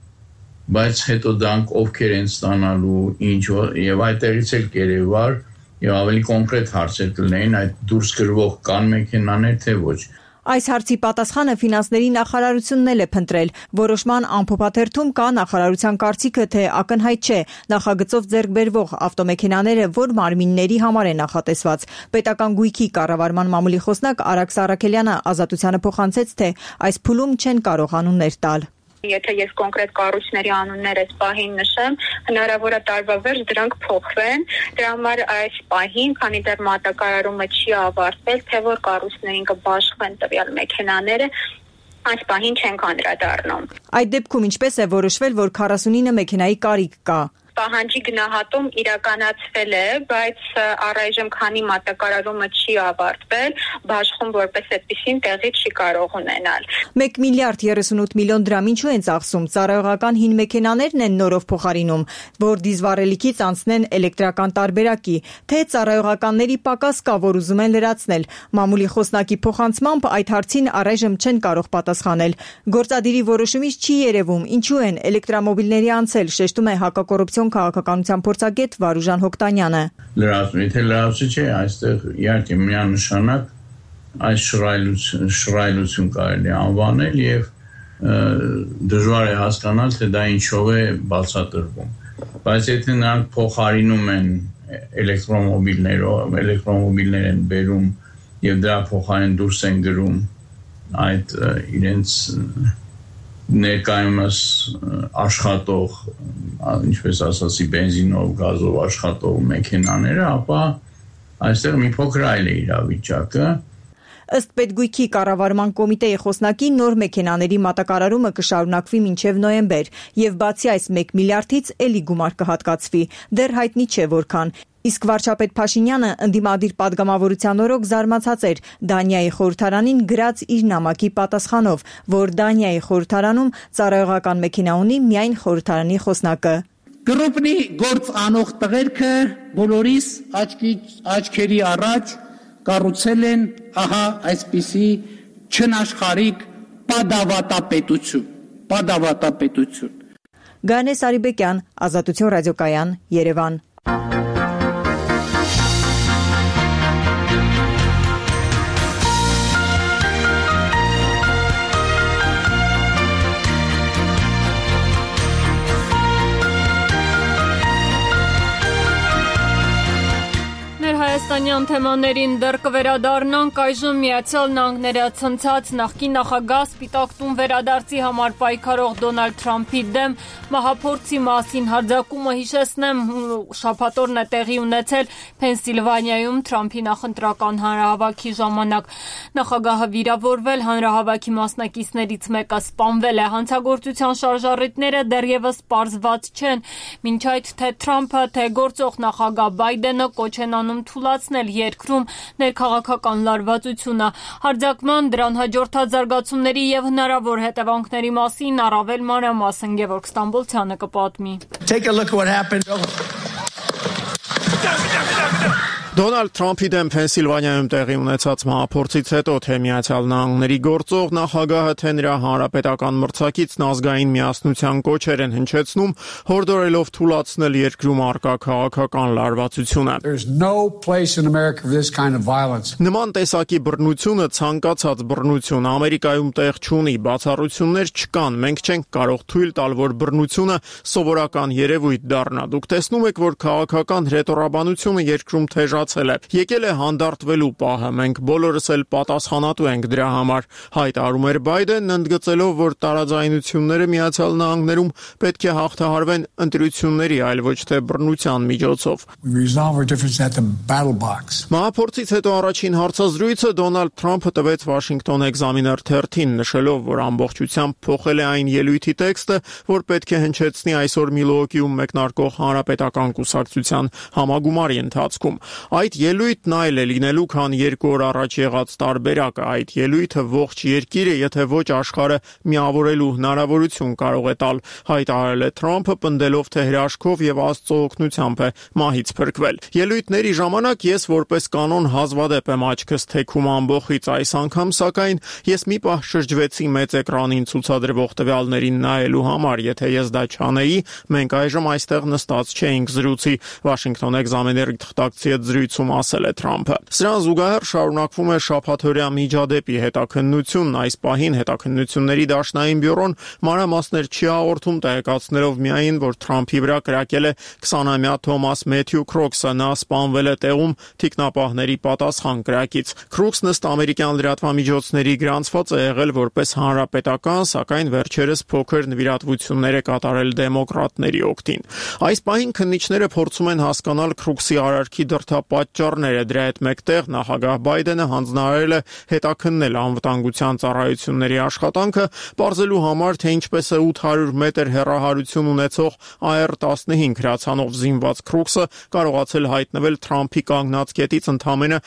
բայց հետո դրանք ովքեր են ստանալու, ինչ, եւ այդտեղից էլ կերևար եւ ավելի կոնկրետ հարցեր կլինեին, այդ դուրս գրվող կան մեքենաներ, թե ոչ։ Այս հարցի պատասխանը ֆինանսների նախարարությունն էլ է փնտրել։ Որոշման ամփոփաթերթում կա նախարարության կարծիքը, թե ակնհայտ չէ նախագծով ձեռք բերվող ավտոմեքենաները որ մարմինների համար է նախատեսված։ Պետական գույքի կառավարման մամուլի խոսնակ Արաքս Արաքելյանը Ազատությանը փոխանցեց, թե այս փուլում չեն կարող անուններ տալ։ Եթե ես կոնկրետ կառույցների անուններ այս պահին նշեմ, հնարավոր է տարվա վերջ դրանք փոխվեն։ Դրա համար այս պահին, քանի դեռ մատակարարումը չի ավարտվել, թե որ կառույցներին կբաշխվեն տվյալ մեքենաները, այս պահին չենք անդրադառնում։ Այդ դեպքում ինչպես է որոշվել, որ 49 մեքենայի կարիք կա։ Պահանջի գնահատում իրականացվել է, բայց առայժմ քանի մատակարարումը չի ավարտվել, բաշխում որպես այդպեսին տեղի չի կարող ունենալ։ 1 միլիարդ 38 միլիոն դրամ ինչու են ծախսում, ծառայողական հին մեքենաներն են նորով փոխարինում, որ դիզվառելիքից անցնեն էլեկտրական տարբերակի, թե ծառայողականների պակաս կա, որ ուզում են լրացնել։ Մամուլի խոսնակի փոխանցմամբ այդ հարցին առայժմ չեն կարող պատասխանել։ Գործադիրի որոշումից չի երևում ինչու են էլեկտրամոբիլների անցել, շեշտում է հակակոռուպցիոն քաղաքականության փորձագետ Վարուժան Հոկտանյանը։ Լրացում, եթե լրացուցիչ է, այստեղ իհարկե միանշանակ այս շռայլություն կարելի է անվանել եւ դժվար է հասկանալ, թե դա ինչով է բացատրվում։ Բայց եթե նրանք փոխարինում են էլեկտրոմոբիլներ են բերում եւ դրա փոխարեն դուրս են գրում այդ իրենց ներկայումս աշխատող, ինչպես ասացի, բենզինով, գազով աշխատող մեքենաները, ապա այստեղ մի փոքր այլ է իրավիճակը։ Ըստ Պետգույքի կառավարման կոմիտեի խոսնակի նոր մեքենաների մատակարարումը կշարունակվի մինչև նոյեմբեր եւ բացի այս 1 միլիարդից էլի գումար կհատկացվի։ Դեռ հայտնի չէ որքան։ Իսկ վարչապետ Փաշինյանը ընդդիմադիր падգամավորության օրոք զարմացած էր Դանիայի խորհրդարանին գրած իր նամակի պատասխանով, որ Դանիայի խորհրդարանում ծառայողական մեքենա ունի միայն խորհրդարանի խոսնակը։ Գրուպնի գործ անող տղերքը բոլորիս աչքերի առաջ կառուցել են ահա այսպիսի չնաշխարհիկ падավատապետություն։ Գանե Սարիբեկյան, Ազատություն ռադիոկայան, Երևան։ Հայաստանյան թեմաներին դեռ կվերադառնանք, այժմ Միացյալ Նահանգները ցնցած նախկին նախագահ Սպիտակ տուն վերադարձի համար պայքարող Դոնալդ Թրամփի դեմ մահափորձի մասին հարձակումը հիշեցնեմ շաբաթօրն է տեղի ունեցել Փենսիլվանիայում Թրամփի նախընտրական հանրահավաքի ժամանակ։ Նախագահը վիրավորվել, հանրահավաքի մասնակիցներից մեկը սպանվել է։ Հանցագործության շարժառիթները դեռևս պարզված չեն, մինչ այդ թե Թրամփը, թե գործող նախագահ Բայդենը կոչ են անում թուլացնել երկրում ներքաղաքական լարվածությունը։ Հարձակման, դրան հաջորդած զարգացումների եւ հնարավոր հետևանքների մասին առավել մանրամասն Գևորգ Ստամբոլցյանը կպատմի։ Take a look what happened. Դոնալդ Թրամփի դեմ Փենսիլվանիայում տեղի ունեցած մահափորձից հետո թե Միացյալ Նահանգների գործող նախագահը, թե նրա հանրապետական մրցակիցն ազգային միասնության կոչեր են հնչեցնում, հորդորելով թուլացնել երկրում առկա քաղաքական լարվածությունը։ Նման տեսակի բռնությունը ցանկացած բռնություն Ամերիկայում տեղ չունի, բացառություններ չկան, մենք չենք կարող թույլ տալ, որ բռնությունը սովորական երևույթ դառնա։ Դուք տեսնում եք, որ քաղաքական հրետորաբանությունը երկրում թեժ ասել է. «Եկել է հանդարտվելու պահը, մենք բոլորս էլ պատասխանատու ենք դրա համար», հայտարարում էր Բայդենն, ընդգծելով, որ տարաձայնությունները Միացյալ Նահանգներում պետք է հաղթահարվեն ընտրությունների, այլ ոչ թե բռնության միջոցով։ Մահափորձից հետո առաջին հարցազրույցը Դոնալդ Թրամփը տվեց Washington Examiner թերթին, նշելով, որ ամբողջությամբ փոխել է այն ելույթի տեքստը, որ պետք է հնչեցնի այսօր Միլուոկիում մեկնարկող հանրապետական կուսակցության համագումարի ընթացքում։ Այդ ելույթն այլ է լինելու, քան 2 օր առաջ եղած տարբերակը։ Այդ ելույթը ողջ երկիրը, եթե ոչ աշխարհը միավորելու հնարավորություն կարող է տալ, հայտարարել է Թրամփը, պնդելով, թե հրաշքով եւ Աստծո օգնությամբ է մահից փրկվել։ Ելույթների ժամանակ ես որպես կանոն հազվադեպ եմ աչքս թեքում ամբողից, այս անգամ սակայն ես մի պահ շրջվեցի մեծ էկրանին ցուցադրվող տվյալներին նայելու համար, եթե ես դա չանեի, մենք այժմ այստեղ նստած չէինք, զրուցի Washington Examiner-ի թղթակցի հետ զրույցում ասել է Թրամփը։ Սրան զուգահեռ շարունակվում է շաբաթօրյա միջադեպի հետաքննությունն, այս պահին հետաքննությունների դաշնային բյուրոն մանրամասներ չի հաղորդում, տեղեկացնելով միայն, որ Թրամփի վրա կրակել է 20-ամյա Թոմաս Մեթյու Քրոքսը, նա սպանվել է տեղում թիկնապահների պատասխան կրակից։ Քրոքսն ըստ ամերիկյան լրատվամիջոցների գրանցված է եղել որպես հանրապետական, սակայն վերջերս փոքր նվիրատվություններ է կատարել դեմոկրատների օգտին։ Այս պահին քննիչները փորձում են հասկանալ Քրոքսի արարքի դրդապատճառները, դրա հետ մեկտեղ նախագահ Բայդենը հանձնարարել է հետաքննել անվտանգության ծառայությունների աշխատանքը, պարզելու համար, թե ինչպես է 800 մետր հեռահարություն ունեցող AR-15 հրացանով զինված Քրոքսը կարողացել հայտնվել Թրամփի կանգնած կետից ընդամենը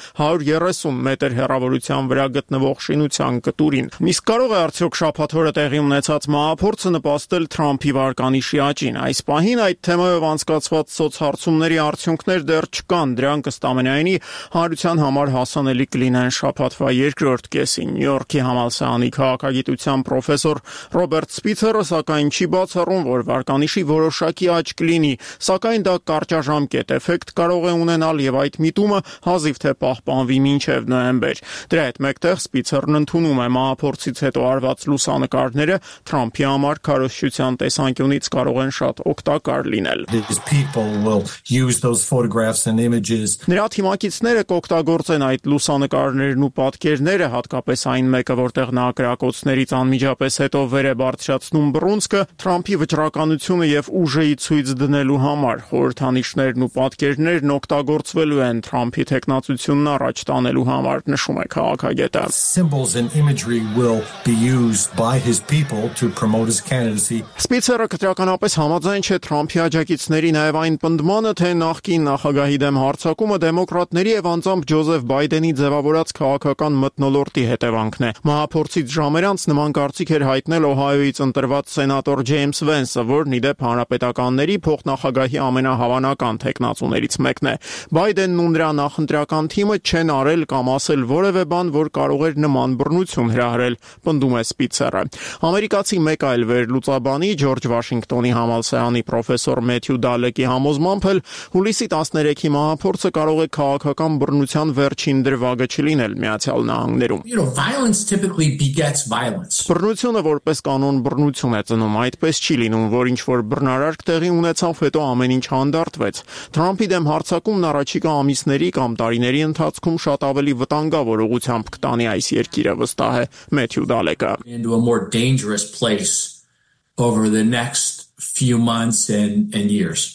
130 մետր հեռավորության վրա գտնվող շինության կտուրին։ Իսկ կարող է արդյոք շաբաթօրը տեղի ունեցած մահափորձը նպաստել Թրամփի վարկանիշի աճին։ Այս պահին այդ թեմայով անցկացված սոցհարցումների արդյունքներ դեռ չկան, դրանք ըստ ամենայնի հանրության համար հասանելի կլինեն շաբաթվա երկրորդ կեսին։ Նյու Յորքի համալսարանի քաղաքագիտության պրոֆեսոր Ռոբերտ Սպիցերը սակայն չի բացառում, որ վարկանիշի որոշակի աճ կլինի, սակայն դա կարճաժամկետ էֆեկտ կարող է ունենալ եւ այդ միտումը հազիվ թե պահպանվի մինչեւ նոյեմբեր։ Դրա հետ մեկտեղ Սպիցերն ընդունում է մահափորձից հետո արված լուսանկարները Թրամփի համար քարոզչության տեսանկյունից կարող են շատ օգտակար լինել։ Նրա թիմակիցները կօգտագործեն այդ լուսանկարներն ու պատկերները, հատկապես այն մեկը, որտեղ նա կրակոցներից անմիջապես հետո վեր է բարձրացնում բռունցքը, Թրամփի վճռականությունը եւ ուժը ցույց դնելու համար։ Խորհրդանիշներն ու պատկերներն օգտագործվելու են Թրամփի թեկնածությունն առաջ տանելու համար, նշում է քաղաքագետը։ Սպիցերը կտրականապես համաձայն չէ Թրամփի աջակիցների նաև այն պնդմանը, թե նախկին նախագահի դեմ հարձակումը դեմոկրատների եւ անձամբ Ջոզեֆ Բայդենի ձևավորած քաղաքական մթնոլորտի հետևանքն է։ Մահափորձից ժամեր անց նման կարծիք էր հայտնել Օհայոյից ընտրված սենատոր Ջեյմս Վենսը, որն ի դեպ հանրապետականների փոխնախագահի ամենահավանական թեկնածուներից մեկն է։ Բայդենն ու նրա նախընտրական թիմը չեն արել կամ ասել որևէ բան, որ կարող էր նման բռնություն հրահրել, պնդում է Սպիցերը։ Ամերիկացի մեկ այլ վերլուծաբանի Ջորջ Վաշինգտոնի համալսարանի պրոֆեսոր Մեթյու Դալեկի համոզմամբ էլ հուլիսի 13-ի մահափորձը կարող է քաղաքական բռնության վերջին դրվագը չլինել Միացյալ Նահանգներում։ Բռնությունը որպես կանոն բռնություն է ծնում, այդպես չի լինում, որ ինչ-որ բռնարարք տեղի ունեցավ, հետո ամեն ինչ հանդարտվեց։ Թրամփի դեմ հարձակումն առաջիկա ամիսների կամ տարիների ընթացքում շատ ավելի վտանգավոր ուղղությամբ կտանի այս երկիրը, վստահ է Մեթյու Դալեկը։ Over the next few months and years.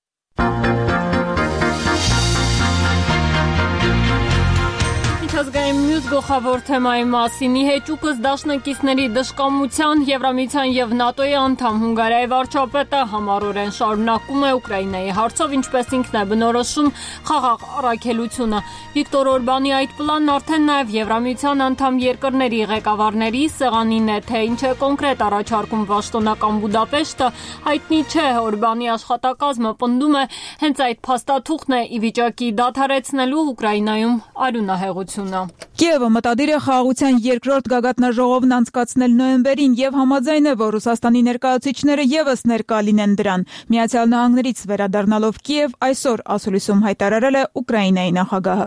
Ազգային մյուս գլխավոր թեմայի մասին իհեճուկս դաշնակիցների դժկամության Եվրամիության եւ ՆԱՏՕ-ի անդամ Հունգարիայի վարչապետը համառորեն շարունակում է Ուկրաինայի հարցով, ինչպես ինքն է բնորոշում խաղաղ առաքելությունը։ Վիկտոր Օրբանի այդ պլանն արդեն նաեւ Եվրամիության անդամ երկրների ղեկավարների սեղանին է, թե ինչ է կոնկրետ առաջարկում պաշտոնական Բուդապեշտը, հայտնի չէ։ Օրբանի աշխատակազմը պնդում է հենց այդ փաստաթուղթն է ի վիճակի դադարեցնելու Ուկրաինայում արյունահեղությունը։ Կիևը մտադիր է խաղաղության երկրորդ գագաթնաժողովն անցկացնել նոյեմբերին եւ համաձայն է, որ Ռուսաստանի ներկայացուցիչները եւս ներկա լինեն դրան։ Միացյալ Նահանգներից վերադառնալով Կիև այսօր ասուլիսում հայտարարել է Ուկրաինայի նախագահը։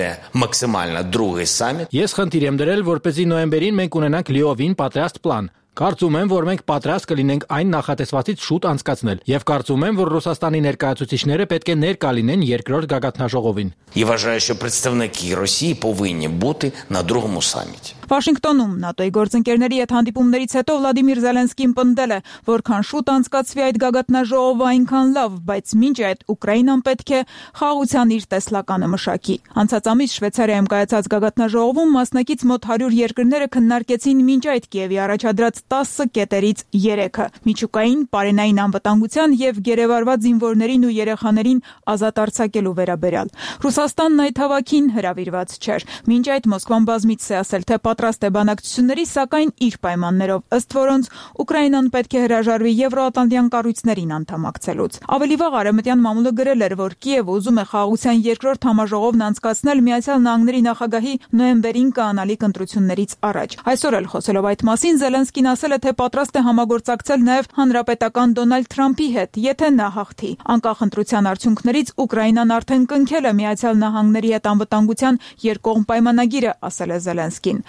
Ես խնդիր եմ դրել, որպեսզի նոյեմբերին մենք ունենանք լիովին պատրաստ պլան։ Կարծում եմ, որ մենք պատրաստ կլինենք այն նախատեսվածից շուտ անցկացնել եւ կարծում եմ, որ Ռուսաստանի ներկայացուցիչները պետք է ներկա լինեն երկրորդ գագաթնաժողովին։ І вважаю, що представники Росії повинні бути на другому саміті. Վաշինգտոնում ՆԱՏՕ-ի գործընկերների հետ հանդիպումներից հետո Վլադիմիր Զելենսկին պնդել է, որքան շուտ անցկացվի այդ գագաթնաժողովը, այնքան լավ, բայց մինչ այդ Ուկրաինան պետք է խաղաղության իր տեսլականը մշակի։ Անցած ամիս Շվեյցարիայում կայացած գագաթնաժողովում մասնակից մոտ 100 երկրները քննարկեցին մինչ այդ Կիևի առաջադրած 10 կետերից 3-ը՝ միջուկային, պարենային անվտանգության եւ գերեվարված զինվորներին ու երեխաներին ազատ արձակելու վերաբերյալ։ Ռուսաստանն այդ հավաքին հրավիրված չէր։ Մինչ այդ Մոսկվան բազմիցս է ասել, թե պատրաստ է բանակցությունների, սակայն իր պայմաններով, ըստ որոնց Ուկրաինան պետք է հրաժարվի Եվրոատլանտյան կառույցներին անդամակցելուց։ Ավելի վաղ Արևմտյան մամուլը գրել էր, որ Կիևը ուզում է խաղաղության երկրորդ համաժողովն անցկացնել ԱՄՆ նախագահի նոյեմբերին կանալիք ընտրություններից առաջ։ Այսօր էլ խոսելով այդ մասին Զելենսկին ասել է, թե պատրաստ է համագործակցել նաև հանրապետական Դոնալդ Թրամփի հետ, եթե նա հաղթի։ Անկախ ընտրության արդյունքներից Ուկրաինան արդեն կնքել է ԱՄՆ-ի հետ անվտանգության երկկողմ պայմանագիրը, ասել է Զելենսկին։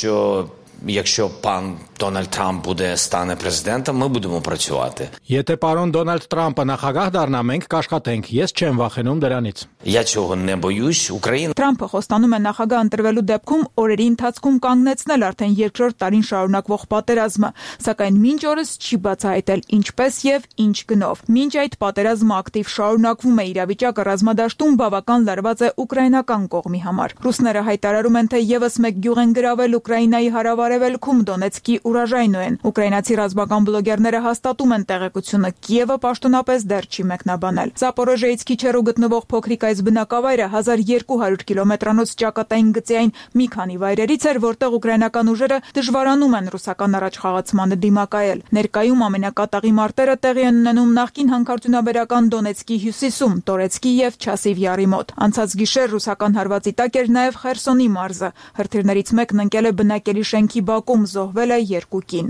Якщо пан Дональд Трамп стане президентом, ми будемо працювати. Եթե պարոն Դոնալդ Թրամփը նախագահ դառնա, մենք կաշխատենք։ Ես չեմ վախենում դրանից։ Я цього не боюсь. Україна Թրամփը խոստանում է նախագահ ընտրվելու դեպքում օրերի ընթացքում կանգնեցնել արդեն երկրորդ տարին շարունակվող պատերազմը, սակայն մինչ օրս չի բացահայտել ինչպես եւ ինչ գնով։ Մինչ այդ պատերազմը ակտիվ շարունակվում է, իրավիճակը ռազմադաշտում բավական լարված է ուկրաինական կողմի համար։ Ռուսները հայտարարում են, թե եւս մեկ գյուղ են գրավել Ուկրաինայի հարավարևելքում Դոնեցկի Ուրաժայնոեն։ Ուկրաինացի ռազմական բլոգերները հաստատում են տեղեկությունը, Կիևը պաշտոնապես դեռ չի մեկնաբանել։ Զապորոժեից քիչ հեռու գտնվող փոքրիկ այս բնակավայրը 1200 կիլոմետրանոց ճակատային գծային մի քանի վայրերից էր, որտեղ ուկրաինական ուժերը դժվարանում են ռուսական առաջխաղացմանը դիմակայել։ Ներկայում ամենակատաղի մարտերը տեղի են ունենում նախկին հանքարդյունաբերական Դոնեցկի հյուսիսում, Տորեցկի եւ Չասիվ Յարի մոտ։ Անցած գիշեր ռուսական հարվածի տակ էր նաեւ Խերսոնի մարզը։ Հրթիռներից մեկն ընկել է բնակելի շենքի բակում, զոհվել է 2 կին։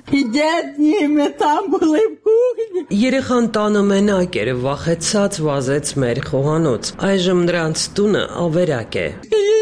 Երեխան տանը մենակ էր, վախեցած վազեց մեր խոհանոց։ Այժմ նրանց տունը ավերակ է։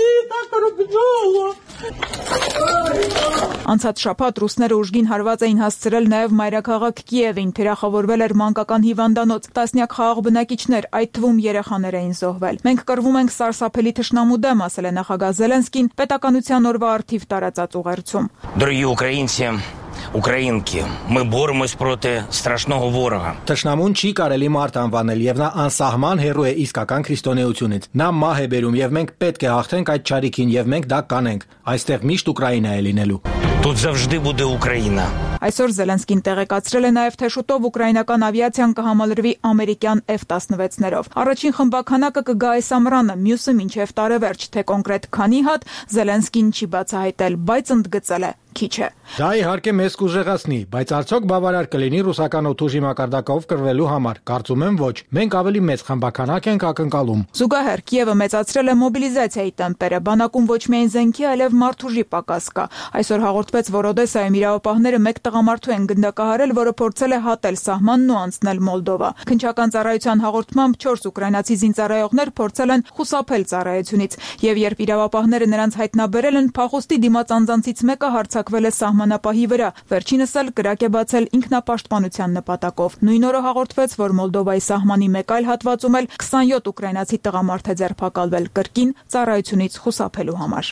Անցած շաբաթ ռուսները ուժգին հարված էին հասցրել նաև մայրաքաղաք Կիևին, թիրախավորվել էր մանկական հիվանդանոց, տասնյակ խաղաղ բնակիչներ, այդ թվում երեխաներ էին զոհվել։ Մենք կռվում ենք սարսափելի թշնամու դեմ, ասել է նախագահ Զելենսկին պետականության օրվա առթիվ տարածած ուղերձում։ Дорогі українці, українки, ми боремось проти страшного ворога. Թշնամուն չի կարելի մարդ անվանել եւ նա անսահման հեռու է իսկական քրիստոնեությունից։ Նա մահ է բերում եւ մենք պետք է հաղթենք այդ ճարիքին եւ մենք դա կանենք։ Այստեղ միշտ Ուկրաինա է լինելու։ Тут завжди буде Україна. Այսօր Զելենսկին տեղեկացրել է նաև, թե շուտով ուկրաինական ավիացիան կհամալրվի ամերիկյան F-16-ներով։ Առաջին խմբականակը կգա այս ամռանը, մյուսը մինչև տարեվերջ, թե կոնկրետ քանի հատ Զելենսկին չի բացահայտել, բայց ընդգծել է քիչ է։ Դա իհարկե մեզ կուժեղացնի, բայց արդյոք բավարար կլինի ռուսական օդուժի մակարդակով կռվելու համար։ Կարծում եմ ոչ։ Մենք ավելի մեծ խմբականակ ենք ակնկալում։ Զուգահեռ Կիևը մեծացրել է մոբիլիզացիայի տեմպերը, բանակում ոչ միայն զենքի, այլև մարդուժի պակաս կա։ Այսօր հաղորդվեց, որ Օդեսայում իրավապահները մեկ տղամարդու են գնդակահարել, որը փորձել է հատել սահմանն ու անցնել Մոլդովա։ Քննչական ծառայության հաղորդմամբ 4 ուկրաինացի զինծառայողներ փորձել են խուսափել ծառայությունից, եւ երբ իրավապահները նրանց հայտնաբերել են, փախուստի դիմաց անձանցից մեկը հարձակվել է սահմանապահի վրա։ Վերջինս էլ կրակ է բացել ինքնապաշտպանության նպատակով։ Նույն օրը հաղորդվեց, որ Մոլդովայի սահմանի մեկ այլ հատվածում էլ 27 ուկրաինացի տղամարդ է ձերբակալվել կրկին ծառայությունից խուսափելու համար։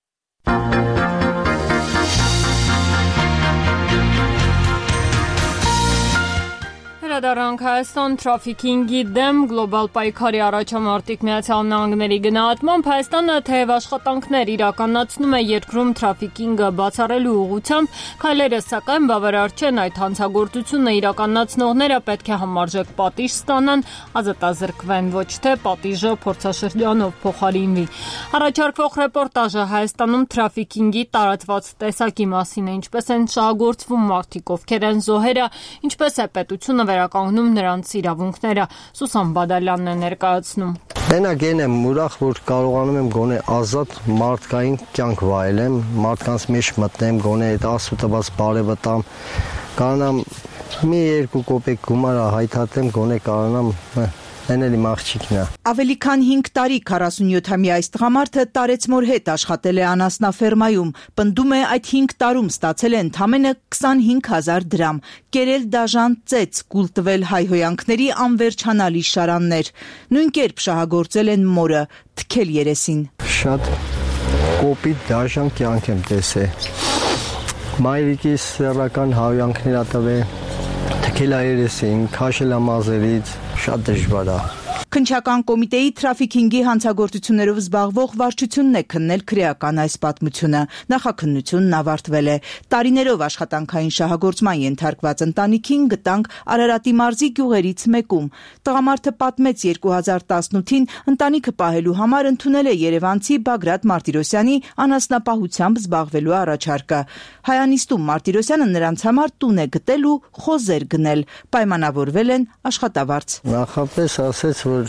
Հրադարանք Հայաստան թրաֆիքինգի դեմ գլոբալ պայքարի առաջամարտիկ Միացյալ Նահանգների գնահատմամբ Հայաստանը թեև աշխատանքներ իրականացնում է երկրում թրաֆիքինգը բացառելու ուղղությամբ, քայլերը սակայն բավարար չեն, այդ հանցագործությունը իրականացնողները պետք է համարժեք պատիժ ստանան, ազատազրկվեն, ոչ թե պատիժը փորձաշրջանով փոխարինվի։ Առաջարկվող ռեպորտաժը Հայաստանում թրաֆիքինգի տարածված տեսակի մասին է, ինչպես են շահագործվում մարդիկ, ովքեր են զոհերը, ինչպես է պետությունը վերականգնում նրանց իրավունքները։ Սուսան Բադալյանն է ներկայացնում։ Մենակ այն եմ ուրախ, որ կարողանում եմ գոնե ազատ մարդկային կյանք վայելեմ, մարդկանց մեջ մտնեմ, գոնե այդ Աստծո տված բարևը տամ, կարողանամ մի 2 կոպեկ գումար հայթաթեմ, գոնե կարողանամ Այն էլ իմ աղջիկն է։ Ավելի քան 5 տարի 47-ամյա այս տղամարդը տարեցմոր հետ աշխատել է անասնաֆերմայում, պնդում է այդ 5 տարում ստացել է ընդամենը 25,000 դրամ, կերել դաժան ծեծ, կուլ տվել հայհոյանքների անվերջանալի շարաններ, նույն կերպ շահագործել են մորը, թքել երեսին։ Շատ կոպիտ դաժան կյանք եմ տեսել։ Մայրիկիս սեռական հայհոյանքներ տվել, թքել երեսին, քաշել մազերից, շատ դժվար է։ Քննչական կոմիտեի թրաֆիքինգի հանցագործություններով զբաղվող վարչությունն է քննել քրեական այս պատմությունը։ Նախաքննությունն ավարտվել է։ Տարիներով աշխատանքային շահագործման ենթարկված ընտանիքին գտանք Արարատի մարզի գյուղերից մեկում։ Տղամարդը պատմեց 2018-ին ընտանիքը պահելու համար ընդունել է երևանցի Բագրատ Մարտիրոսյանի անասնապահությամբ զբաղվելու առաջարկը։ Հայանիստում Մարտիրոսյանը նրանց համար տուն է գտել ու խոզեր գնել։ Պայմանավորվել են աշխատավարձ։ Նախապես ասեց, որ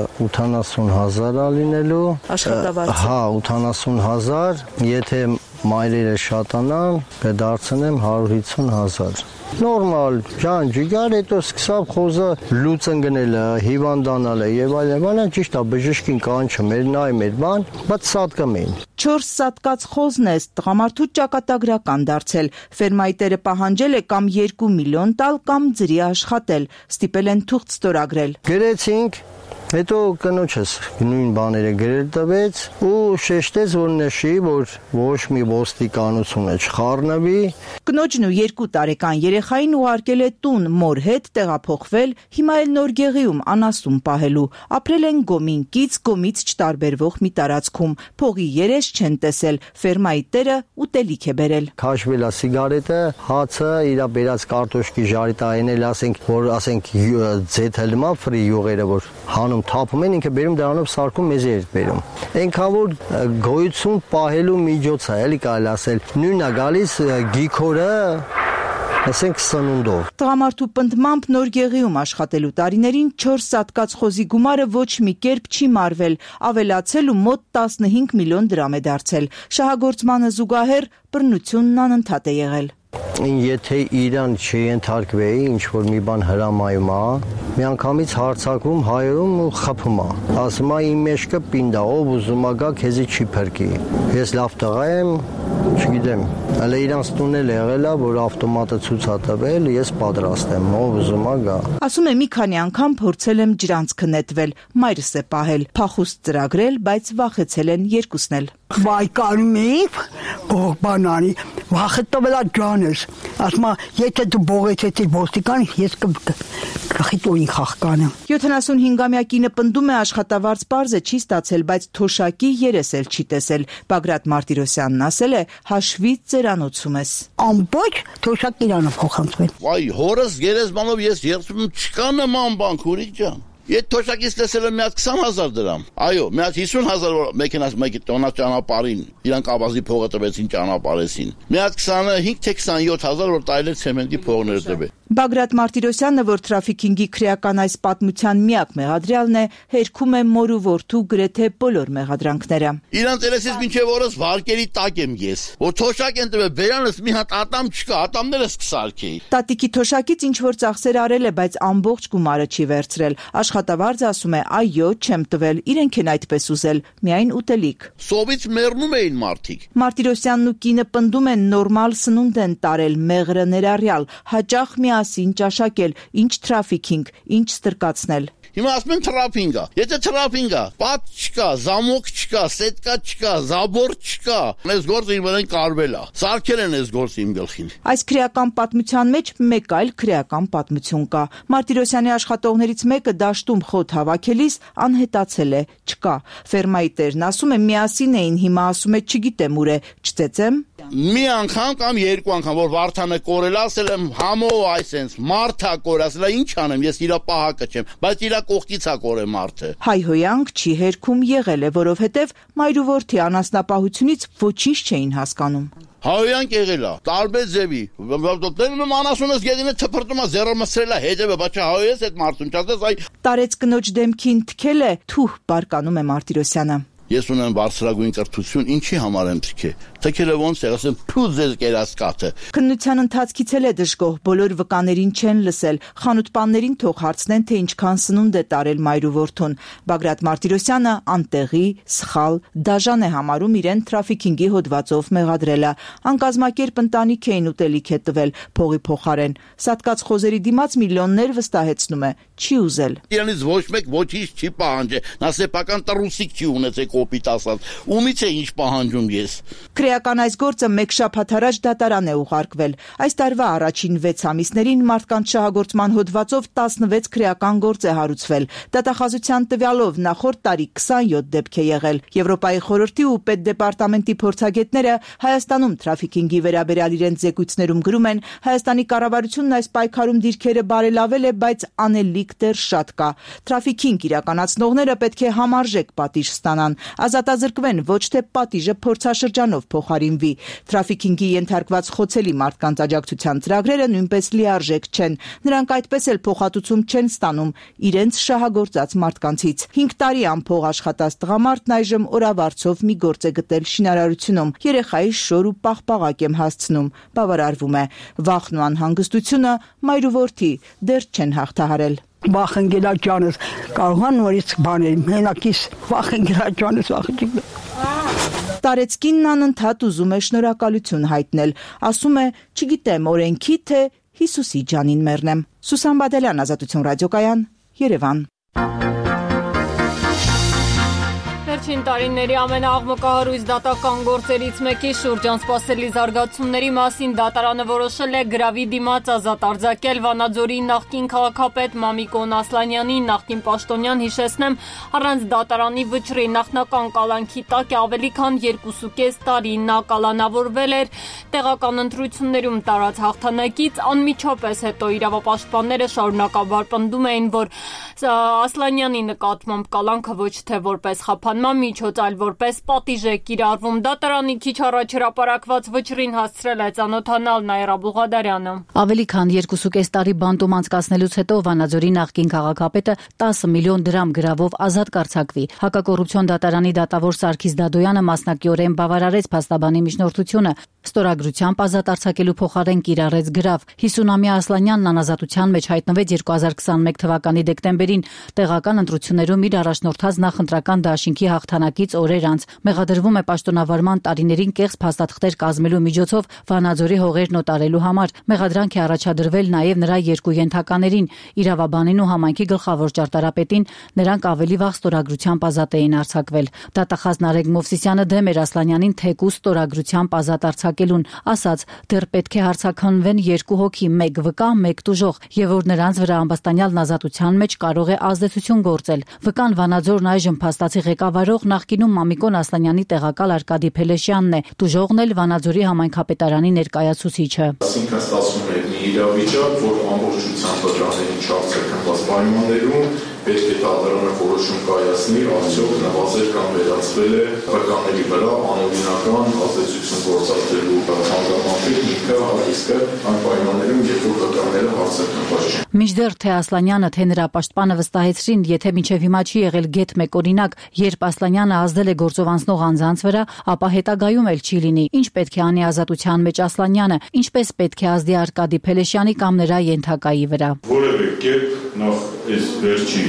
80,000 լինելու աշխատավարձ։ Հա, 80,000, եթե մայրերը շատանան, կդարձնեմ 150,000։ Նորմալ, ջան, ջիգար, հետո սկսավ խոզը լուծն գնելը, հիվանդանալը եւ այլն, ճիշտ է, բժշկին կանչը, մեր նայ մեր բան, բայց սատկում էին։ 4 սատկած խոզն է տղամարդու ճակատագրական դարձել։ Ֆերմայի տերը պահանջել է կամ 2 միլիոն տալ, կամ ձրի աշխատել։ Ստիպել են թուղթ ստորագրել։ Գրեցինք, հետո կնոջս նույն բաները գրել տվեց ու շեշտեց, որ նշի, որ ոչ մի ոստիկանությունը չխառնվի։ Կնոջն ու 2 տարեկան երեխային ուղարկել է տուն մոր հետ տեղափոխվել, հիմա էլ նոր գեղիում անասուն պահելու։ Ապրել են գոմինկից, գոմից չտարբերվող մի տարածքում։ Փողի երես չեն տեսել, ֆերմայի տերը ուտելիք է բերել։ Քաշվել է սիգարետը, հացը, իր բերած կարտոշկի ժարիտային էլ ասենք ձեթելմա ֆրի յուղերը, որ հանում թափում են, ինքը բերում դրանով սարքում մեզ էր բերում։ Այնքան որ գոյություն պահելու միջոց է, էլի կարելի ասել, նույնն է գալիս գիքորը, ասենք սնունդով։ Տղամարդու պնդմամբ նոր գեղիում աշխատելու տարիներին 4 սատկած խոզի գումարը ոչ մի կերպ չի մարվել, ավելացել ու մոտ 15 միլիոն դրամ է դարձել։ Շահագործմանը զուգահեռ բռնությունն անընդհատ է եղել։ Եթե իրան չենթարկվեի, ինչ որ մի բան հրամայում է, միանգամից հարցակում, հայում ու խփում է։ Ասում է իմ մեջքը պինդ է, ով ուզում է գա, քեզի չի փրկի։ Ես լավ տղա եմ, չգիտեմ, հələ իրանց տունել եղել է, որ ավտոմատը ցույց է տվել, ես պատրաստ եմ, ով ուզում է գա։ Ասում է մի քանի անգամ փորձել եմ ջրանցքը նետվել, մայրս է պահել, փախուստ ծրագրել, բայց վախեցել են երկուսն էլ։ Վայկանում էի, բանանի, վախը տվելա ջանս, ասում է, եթե դու բողեցեցիր ոստիկան, ես կխիտոյին խաղկանը։ 75-ամյա կինը պնդում է աշխատավարձ պարզը չի ստացել, բայց թոշակի երես էլ չի տեսել։ Բագրատ Մարտիրոսյանն ասել է, հաշվից ծերանոցում ես։ Ամբողջ թոշակ իրանը փոխանցվել։ Վայ, հորս գերեզմանով ես երբում չկա նման բան, քուրիկ ջան։ Եթե թոշակից տեսել եմ մի հատ 20,000 դրամ, այո, մի հատ 50,000 որ մեքենաս մեկի տոնա ճանապարհին, իրանք ավազի փողը տվեցին ճանապարհեսին։ Մի հատ 25 թե 27,000 որ տայել է ցեմենտի փողները տվել։ Բագրատ Մարտիրոսյանը, որ թրաֆիքինգի քրեական այս պատմության միակ մեղադրյալն է, հերքում է մոր ու որդու գրեթե բոլոր մեղադրանքները։ Իրանց երեսից մինչև օրս վարկերի տակ եմ ես, որ թոշակ են տվել, բերանս մի հատ ատամ չկա, ատամներս կսարքեի։ Տատիկի թոշակից ինչ որ ծախսեր արել է, բայց ամբողջ գումարը չի վերցրել։ Աշխատավարձը ասում է, այո, չեմ տվել, իրենք են այդպես ուզել, միայն ուտելիք։ Սովից մեռնում էին մարդիկ։ Մարտիրոսյանն ու կինը պնդում են նորմալ սնունդ են տարել, մեղրը ներառյալ, հաճախ միասին ճաշակել, ինչ թրաֆիքինգ, ինչ ստրկացնել։ Հիմա ասում են թրափինգա։ Եթե թրափինգա, պատ չկա, զամոք չկա, սետկա չկա, զաբոր չկա։ Այս գործը իմ վրան կարվել է։ Սարքել են այս գործը իմ գլխին։ Այս քրեական պատմության մեջ մեկ այլ քրեական պատմություն կա։ Մարտիրոսյանի աշխատողներից մեկը դաշտում խոտ հավաքելիս անհետացել է, չկա։ Ֆերմայի տերն ասում է միասին էին, հիմա ասում է չգիտեմ ուր է, չծեծեմ։ Մի անգամ կամ երկու անգամ որ Վարդանը կորել ասել եմ համո այսենց Մարթա կոր ասել ինչ անեմ ես իրա պահակը չեմ բայց իրա կողքից է կորել մարդը հայհոյանք չի հերքում եղել է որովհետև մայր ու որդի անասնապահությունից ոչինչ չէին հասկանում հայհոյանք եղել է տարբեր ձևի դեռ անասունս գետինը թփրտում է զերամսրելա հետևը բայց հայհոյես այդ մարդուն չասես այ տարեց կնոջ դեմքին թքել է թուհ բարկանում է Մարտիրոսյանը Ես ունեմ բարձրագույն կրթություն, ինչի համար եմ թքել։ Թքելը ոնց է, ասեմ, փու ձեզ կերասկաթը։ Քննության ընթացքից էլ է դժգոհ, բոլոր վկաներին չեն լսել, խանութպաններին թող հարցնեն, թե ինչքան սնունդ է տարել մայր ու որդուն։ Բագրատ Մարտիրոսյանը անտեղի, սխալ, դաժան է համարում իրեն թրաֆիքինգի հոդվածով մեղադրելը։ Անկազմակերպ ընտանիք էին ուտելիք է տվել փողի փոխարեն։ Սատկած խոզերի դիմաց միլիոններ վստահեցնում է, չի ուզել։ Իրանից ոչ մեկ ոչինչ չի պահանջել, նա սեփական տրուսիկ չի ունեցել կոպիտ ասած։ Ումից է ինչ պահանջում ես։ Քրեական այս գործը մեկ շաբաթ առաջ դատարան է ուղարկվել։ Այս տարվա առաջին 6 ամիսներին մարդկանց շահագործման հոդվածով 16 քրեական գործ է հարուցվել։ Դատախազության տվյալով նախորդ տարի 27 դեպք է եղել։ Եվրոպայի խորհրդի ու պետդեպարտամենտի փորձագետները Հայաստանում թրաֆիքինգի վերաբերյալ իրենց զեկույցներում գրում են, Հայաստանի կառավարությունն այս պայքարում դիրքերը բարելավել է, բայց անելիք դեռ շատ կա։ Թրաֆիքինգ իրականացնողները պետք է համարժեք պատիժ ստանան, ազատազրկվեն, ոչ թե պատիժը փորձաշրջանով փոխարինվի։ Թրաֆիքինգի ենթարկված խոցելի մարդկանց աջակցության ծրագրերը նույնպես լիարժեք չեն։ Նրանք այդպես էլ փոխհատուցում չեն ստանում իրենց շահագործած մարդկանցից։ 5 տարի անփող աշխատած տղամարդն այժմ օրավարձով մի գործ է գտել շինարարությունում։ Երեխայի շոր ու պաղպաղակ եմ հասցնում, բավարարվում է։ Վախն ու անհանգստությունը մայր ու որդի դեռ չեն հաղթահարել։ Վախ ընկելա ջանս, կարողան նորից բաներ, մենակիս վախ ընկելա ջանս, Տարեցկինն անընդհատ ուզում է շնորհակալություն հայտնել, ասում է, չգիտեմ օրենքի թե Հիսուսի ջանին մեռնեմ։ Սուսան Բադելյան, Ազատություն ռադիոկայան, Երևան։ Վերջին տարիների ամենաաղմկահարույց դատական գործերից մեկի շուրջ անսպասելի զարգացումների մասին դատարանը որոշել է գրավի դիմաց ազատ արձակել Վանաձորի նախկին քաղաքապետ Մամիկոն Ասլանյանին, նախկին պաշտոնյան, հիշեցնեմ, առանց դատարանի վճռի նախնական կալանքի տակ է ավելի քան 2.5 տարի։ Նա կալանավորվել էր տեղական ընտրություններում տարած հաղթանակից անմիջապես հետո իրավապաշտպանները շարունակաբար պնդում էին, որ Ասլանյանի նկատմամբ կալանքը ոչ թե որպես խափանման միջոց, այլ որպես պատիժ է կիրառվում։ Դատարանի քիչ առաջ հրապարակված վճռին հասցրել է ծանոթանալ Նաիրա Բուղադարյանը։ Ավելի քան 2.5 տարի բանտում անցկացնելուց հետո Վանաձորի նախկին քաղաքապետը 10 միլիոն դրամ գրավով ազատ կարձակվի։ Հակակոռուպցիոն դատարանի դատավոր Սարգիս Դադոյանը մասնակիորեն բավարարեց փաստաբանի միջնորդությունը, ստորագրությամբ ազատ արձակելու փոխարեն կիրառեց գրավ։ 50-ամյա Ասլանյանն անազատության մեջ հայտնվեց 2021 թվականի դեկտեմբերին տեղական ընտրություններում իր առաջնորդած նախընտրական դաշինքի հաղթանակից օրեր անց։ Մեղադրվում է պաշտոնավարման տարիներին կեղծ փաստաթղթեր կազմելու միջոցով Վանաձորի հողերն օտարելու համար։ Մեղադրանք է առաջադրվել նաև նրա երկու ենթականերին՝ իրավաբանին ու համայնքի գլխավոր ճարտարապետին։ Նրանք ավելի վաղ ստորագրությամբ ազատ էին արձակվել։ Դատախազ Նարեկ Մովսիսյանը դեմ էր Ասլանյանին թեկուզ ստորագրությամբ ազատ արձակելուն, ասաց, դեռ պետք է հարցաքննվեն 2 հոգի, 1 վկա, 1 տուժող, եւ որ նրանց վրա ամբաստանյալն ազատության մեջ կարող է ազդեցություն գործել։ Վկան Վանաձորն այժմ փաստացի ղեկավարող նախկինում Մամիկոն Ասլանյանի տեղակալ Արկադի Փելեշյանն է, տուժողն էլ Վանաձորի համայնքապետարանի ներկայացուցիչը։ Այսինքն ստացվում է մի իրավիճակ, որ ամբողջությամբ պատրանային չարցակնված պայմաններում պետք է դատարանը որոշում կայացնի, արդյոք նվազել կամ վերացվել է վկաների վրա անօրինական ազդեցություն գործադրելու հանգամանքին ինքը ռիսկը այն պայմաններում, երբ որ վկաները հարցակնված չեն։ Մինչդեռ թե Ասլանյանը, թե նրա պաշտպանը վստահեցրին, եթե մինչև հիմա չի եղել գեթ մեկ օրինակ, երբ Ասլանյանը ազդել է գործով անցնող անձանց վրա, ապա հետագայում էլ չի լինի։ Ինչ պետք է անի ազատության մեջ Ասլանյանը, ինչպես պետք է ազդի Արկադի Փելեշյանի կամ նրա ենթակայի վրա։ Որևէ կերպ նախ այս վերջի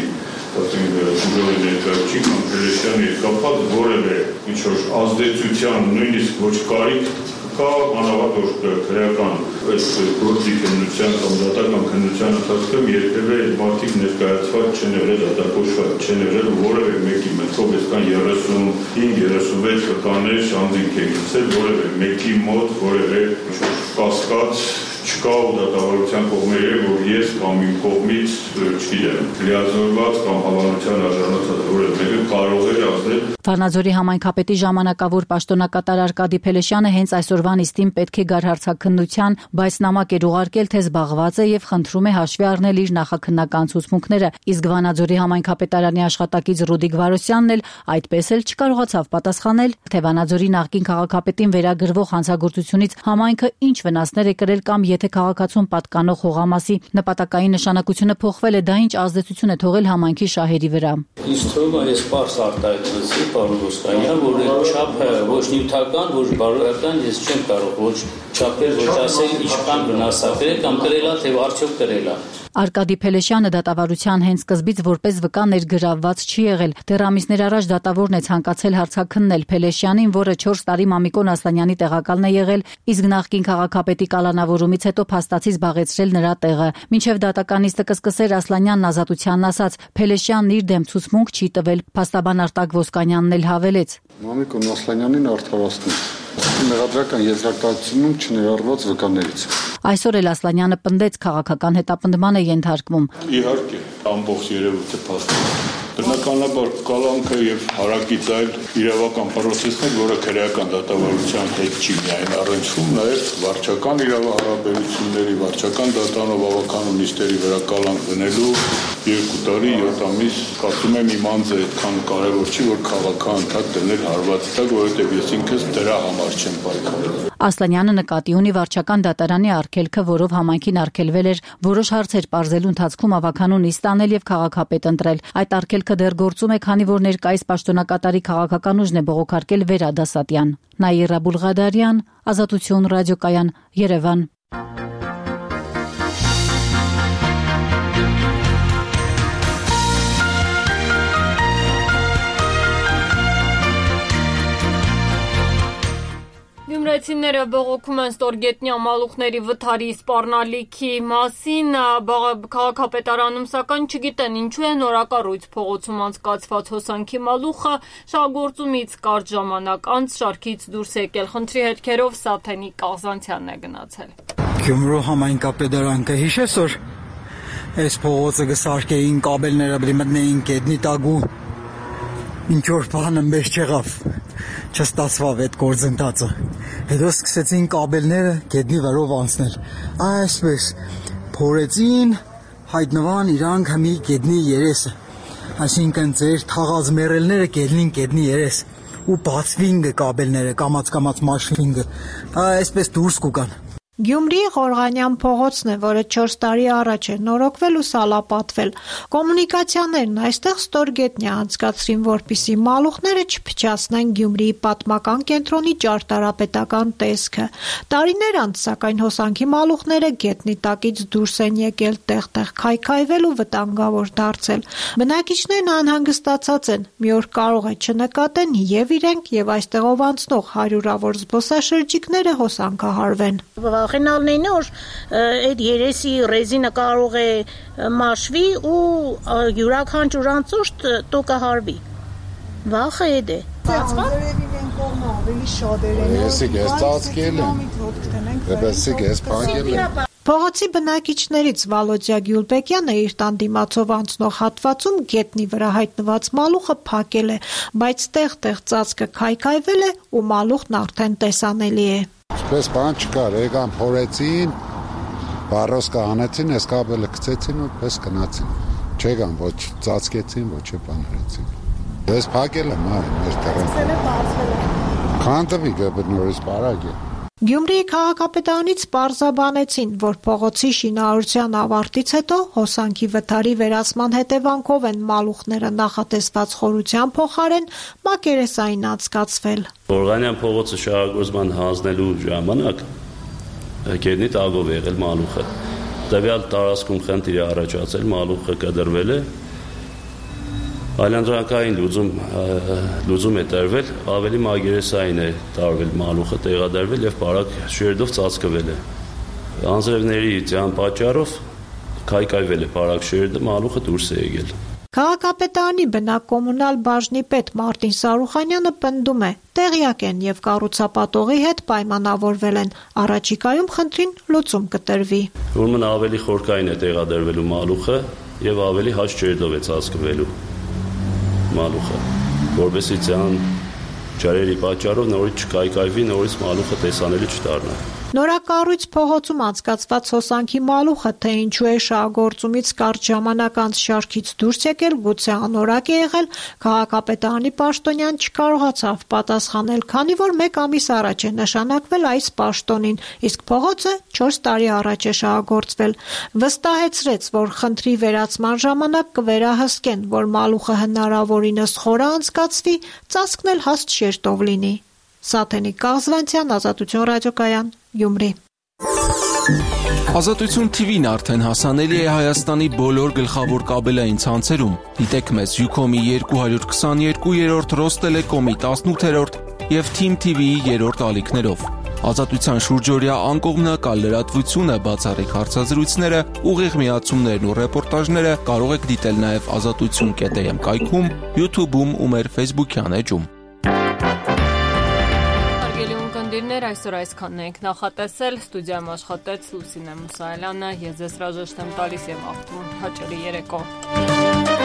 շուրջօրի ներկայացուցիչ կամ Փելեշյանի կապված որևէ ինչ-որ ազդեցության նույնիսկ ոչ կարիք կա, մանավանդ քրեական այս գործի քննության կամ դատական քննության ընթացքում երբևէ մարդիկ ներկայացված չեն եղել, դատապոշված չեն եղել որևէ մեկի մտքով, այսքան 35-36 վկաներ անձինք են գցել, որևէ մեկի մոտ որևէ կասկած չկա ու դատավարության կողմերը, որ ես կամ իմ կողմից, չգիտեմ, լիազորված կամ հավանության արժանացած որևէ մեկը կարող է ազդել։ Վանաձորի համայնքապետի ժամանակավոր պաշտոնակատար Արկադի Փելեշյանը հենց այսօրվան իստին պետք է գար հարցաքննության, բայց նամակ էր ուղարկել, թե զբաղված է եւ խնդրում է հաշվի առնել իր նախաքննական ցուցմունքները։ Իսկ Վանաձորի համայնքապետարանի աշխատակից Ռուդիկ Վարոսյանն էլ այդպես էլ չկարողացավ պատասխանել, թե Վանաձորի նախկին քաղաքապետին վերագրվող հանցագործությունից համայնքը ինչ վնասներ է կրել կամ եթե թե քաղաքացուն պատկանող հողամասի նպատակային նշանակությունը փոխվել է, դա ինչ ազդեցություն է թողել համայնքի շահերի վրա։ Ինձ թվում է ես պարզ արտահայտվեցի, պարոն Ոսկանյան, որ չափը ոչ նյութական, ոչ բարոյական ես չեմ կարող ոչ չափել, ոչ ասել ինչքան վնասակրել կամ կրելա, թե արդյոք կրելա։ Արկադի Փելեշյանը դատավարության հենց սկզբից որպես վկա ներգրավված չի եղել։ Դեռ ամիսներ առաջ դատավորն է ցանկացել հարցաքննել Փելեշյանին, որը 4 տարի Մամիկոն Ասլանյանի տեղակալն է եղել, իսկ նախկին քաղաքապետի կալանավորումից հետո փաստացի զբաղեցրել նրա տեղը։ Մինչև դատական իստը կսկսեր, Ասլանյանն ազատությանն ասաց, Փելեշյանն իր դեմ ցուցմունք չի տվել։ Փաստաբան Արտակ Ոսկանյանն էլ հավելեց. Մամիկոն Ասլանյանին արդարացնում մեղադրական եզրակացությունում չներառված վկաներից։ Այսօր էլ Ասլանյանը պնդեց քաղաքական հետապնդման է ենթարկվում։ Իհարկե, ամբողջ երևույթը փաստում։ Բնականաբար կալանքը եւ հարակից այլ իրավական պրոցեսներ, որը քրեական դատավարության հետ չի միայն առնչվում, նաեւ վարչական իրավահարաբերությունների, վարչական դատանով ավականու նիստերի վրա կալանք դնելու 2 տարի 7 ամիս կարծում եմ իմ անձը այդքան կարևոր չի, որ քաղաքական դնել հարվածի տակ, որովհետեւ ես ինքս դրա համար չեմ պայքարել։ Ասլանյանը նկատի ունի վարչական դատարանի արգելքը, որով համայնքին արգելվել էր որոշ հարցեր պարզելու ընթացքում ավականու նիստ անել եւ քաղաքապետ ընտրել։ Այդ արգելքը դեռ գործում է, քանի որ ներկայիս պաշտոնակատարի քաղաքական ուժն է բողոքարկել Վերա Դասատյան։ Նաիրա Բուլղադարյան, Ազատություն ռադիոկայան, Երևան։ Գյումրեցիները բողոքում են ստորգետնյա մալուխների վթարի սպառնալիքի մասին, քաղաքապետարանում սակայն չգիտեն ինչու է նորակառույց փողոցում անցկացված հոսանքի մալուխը շահգործումից կարճ ժամանակ անց շարքից դուրս եկել։ Խնդրի հետքերով Սաթենի Կաղզանցյանն է գնացել։ Գյումրու համայնքապետարան կհիշես, որ այս փողոցը գսարկեին կաբելները բրի մտնեին կետնի տագու ինչ որ բանը մեզ չեղավ, չստացվավ այդ գործընթացը։ Հետո սկսեցին կաբելները գետնի վրով անցնել։ Այսպես փորեցին, հայտնվան իրանք հմի գետնի երեսը։ Այսինքն ձեր թաղած մեռելները գետնին գետնի երես ու բացվին կաբելները, կամած մաշվին այսպես դուրս կուկան։ Գյումրիի Ղորղանյան փողոցն է, որը 4 տարի առաջ է նորոգվել ու սալապատվել։ Կոմունիկացիաներն այստեղ ստորգետնյա անցկացրին, որպիսի մալուխները չփչացնեն Գյումրիի պատմական կենտրոնի ճարտարապետական տեսքը։ Տարիներ անց, սակայն հոսանքի մալուխները գետնի տակից դուրս են եկել, տեղ-տեղ քայքայվել ու վտանգավոր դարձել։ Բնակիչներն անհանգստացած են, մի օր կարող է չնկատեն եւ իրենք եւ այստեղով անցնող հարյուրավոր զբոսաշրջիկները հոսանքահարվեն։ Խենալն որ այդ երեսի ռեզինը կարող է մաշվի ու յուրաքանչյուր անցուշտ տոկը հարվի։ Վախը էդ է։ Փողոցի բնակիչներից Վալոդյա Գյուլբեկյանը իր տան դիմացով անցնող հատվածում գետնի վրա հայտնված մալուխը փակել է, բայց տեղ-տեղ ծածկը քայքայվել է ու մալուխն արդեն տեսանելի է։ Պես բան չկար, եկան փորեցին, բարոսկա անեցին, այս կաբելը գցեցին ու պես գնացին։ Չեկան, ոչ ծածկեցին, ոչ բաներեցին։ Ես փակել եմ, մեր կռան։ Քանդվի գբնորից բարակ է։ Գյումրիի քաղաքապետարանից պարզաբանեցին, որ փողոցի շինարարության ավարտից հետո հոսանքի վթարի վերացման հետևանքով են մալուխները նախատեսված խորության փոխարեն մակերեսային անցկացվել։ Ղորղանյան փողոցը շահագործման հանձնելու ժամանակ գետնի տակով եղել մալուխը։ Տվյալ տարածքում խնդիր է առաջացել, մալուխը կդրվել է։ Այլանդրակային լուծում է տրվել, ավելի մագերեսային է տարվել մալուխը, տեղադրվել եւ բարակ շերտով ծածկվել է։ Անձրևների ձյան պատճառով քայքայվել է բարակ շերտը, մալուխը դուրս է եկել։ Քաղաքապետարանի բնակկոմունալ բաժնի պետ Մարտին Սարուխանյանը պնդում է, տեղյակ են եւ կառուցապատողի հետ պայմանավորվել են, առաջիկայում խնդրին լուծում կտրվի։ Ուրեմն ավելի խորքային է տեղադրվելու մալուխը եւ ավելի հաճ շերտով է ծածկվելու մալուխը, որովհետեւ ձյան ջարերի պատճառով նորից չկայկայվի, նորից մալուխը տեսանելի չդառնա։ Նորակառույց փողոցում անցկացված հոսանքի մալուխը, թե ինչու է շահագործումից կարճ ժամանակ անց շարքից դուրս եկել, գուցե անորակ է եղել, քաղաքապետարանի պաշտոնյան չկարողացավ պատասխանել, քանի որ 1 ամիս առաջ է նշանակվել այս պաշտոնին, իսկ փողոցը 4 տարի առաջ է շահագործվել։ Վստահեցրեց, որ խնդրի վերացման ժամանակ կվերահսկեն, որ մալուխը հնարավորինս խորը անցկացվի, ծածկն էլ հաստ շերտով լինի։ Սաթենիկ Կաղզվանցյան, Ազատություն ռադիոկայան, Գյումրի։ Ազատություն TV-ն արդեն հասանելի է Հայաստանի բոլոր գլխավոր կաբելային ցանցերում։ Դիտեք մեզ Ucom-ի 222-րդ, Ռոստելեկոմի 18-րդ եւ Team TV-ի 3-րդ ալիքներով։ Ազատության շուրջօրյա անկողմնակալ լրատվությունը, բացառիկ հարցազրույցները, ուղիղ միացումներն ու ռեպորտաժները կարող եք դիտել նաեւ azatutun.am կայքում, YouTube-ում ու մեր Facebook-յան էջում։ Այսօր այսքանն ենք նախատեսել, ստուդիայում աշխատեց Լուսինե Մուսայելյանը, ես ձեզ հրաժեշտ եմ տալիս եւ աղթում հաճելի երեկո։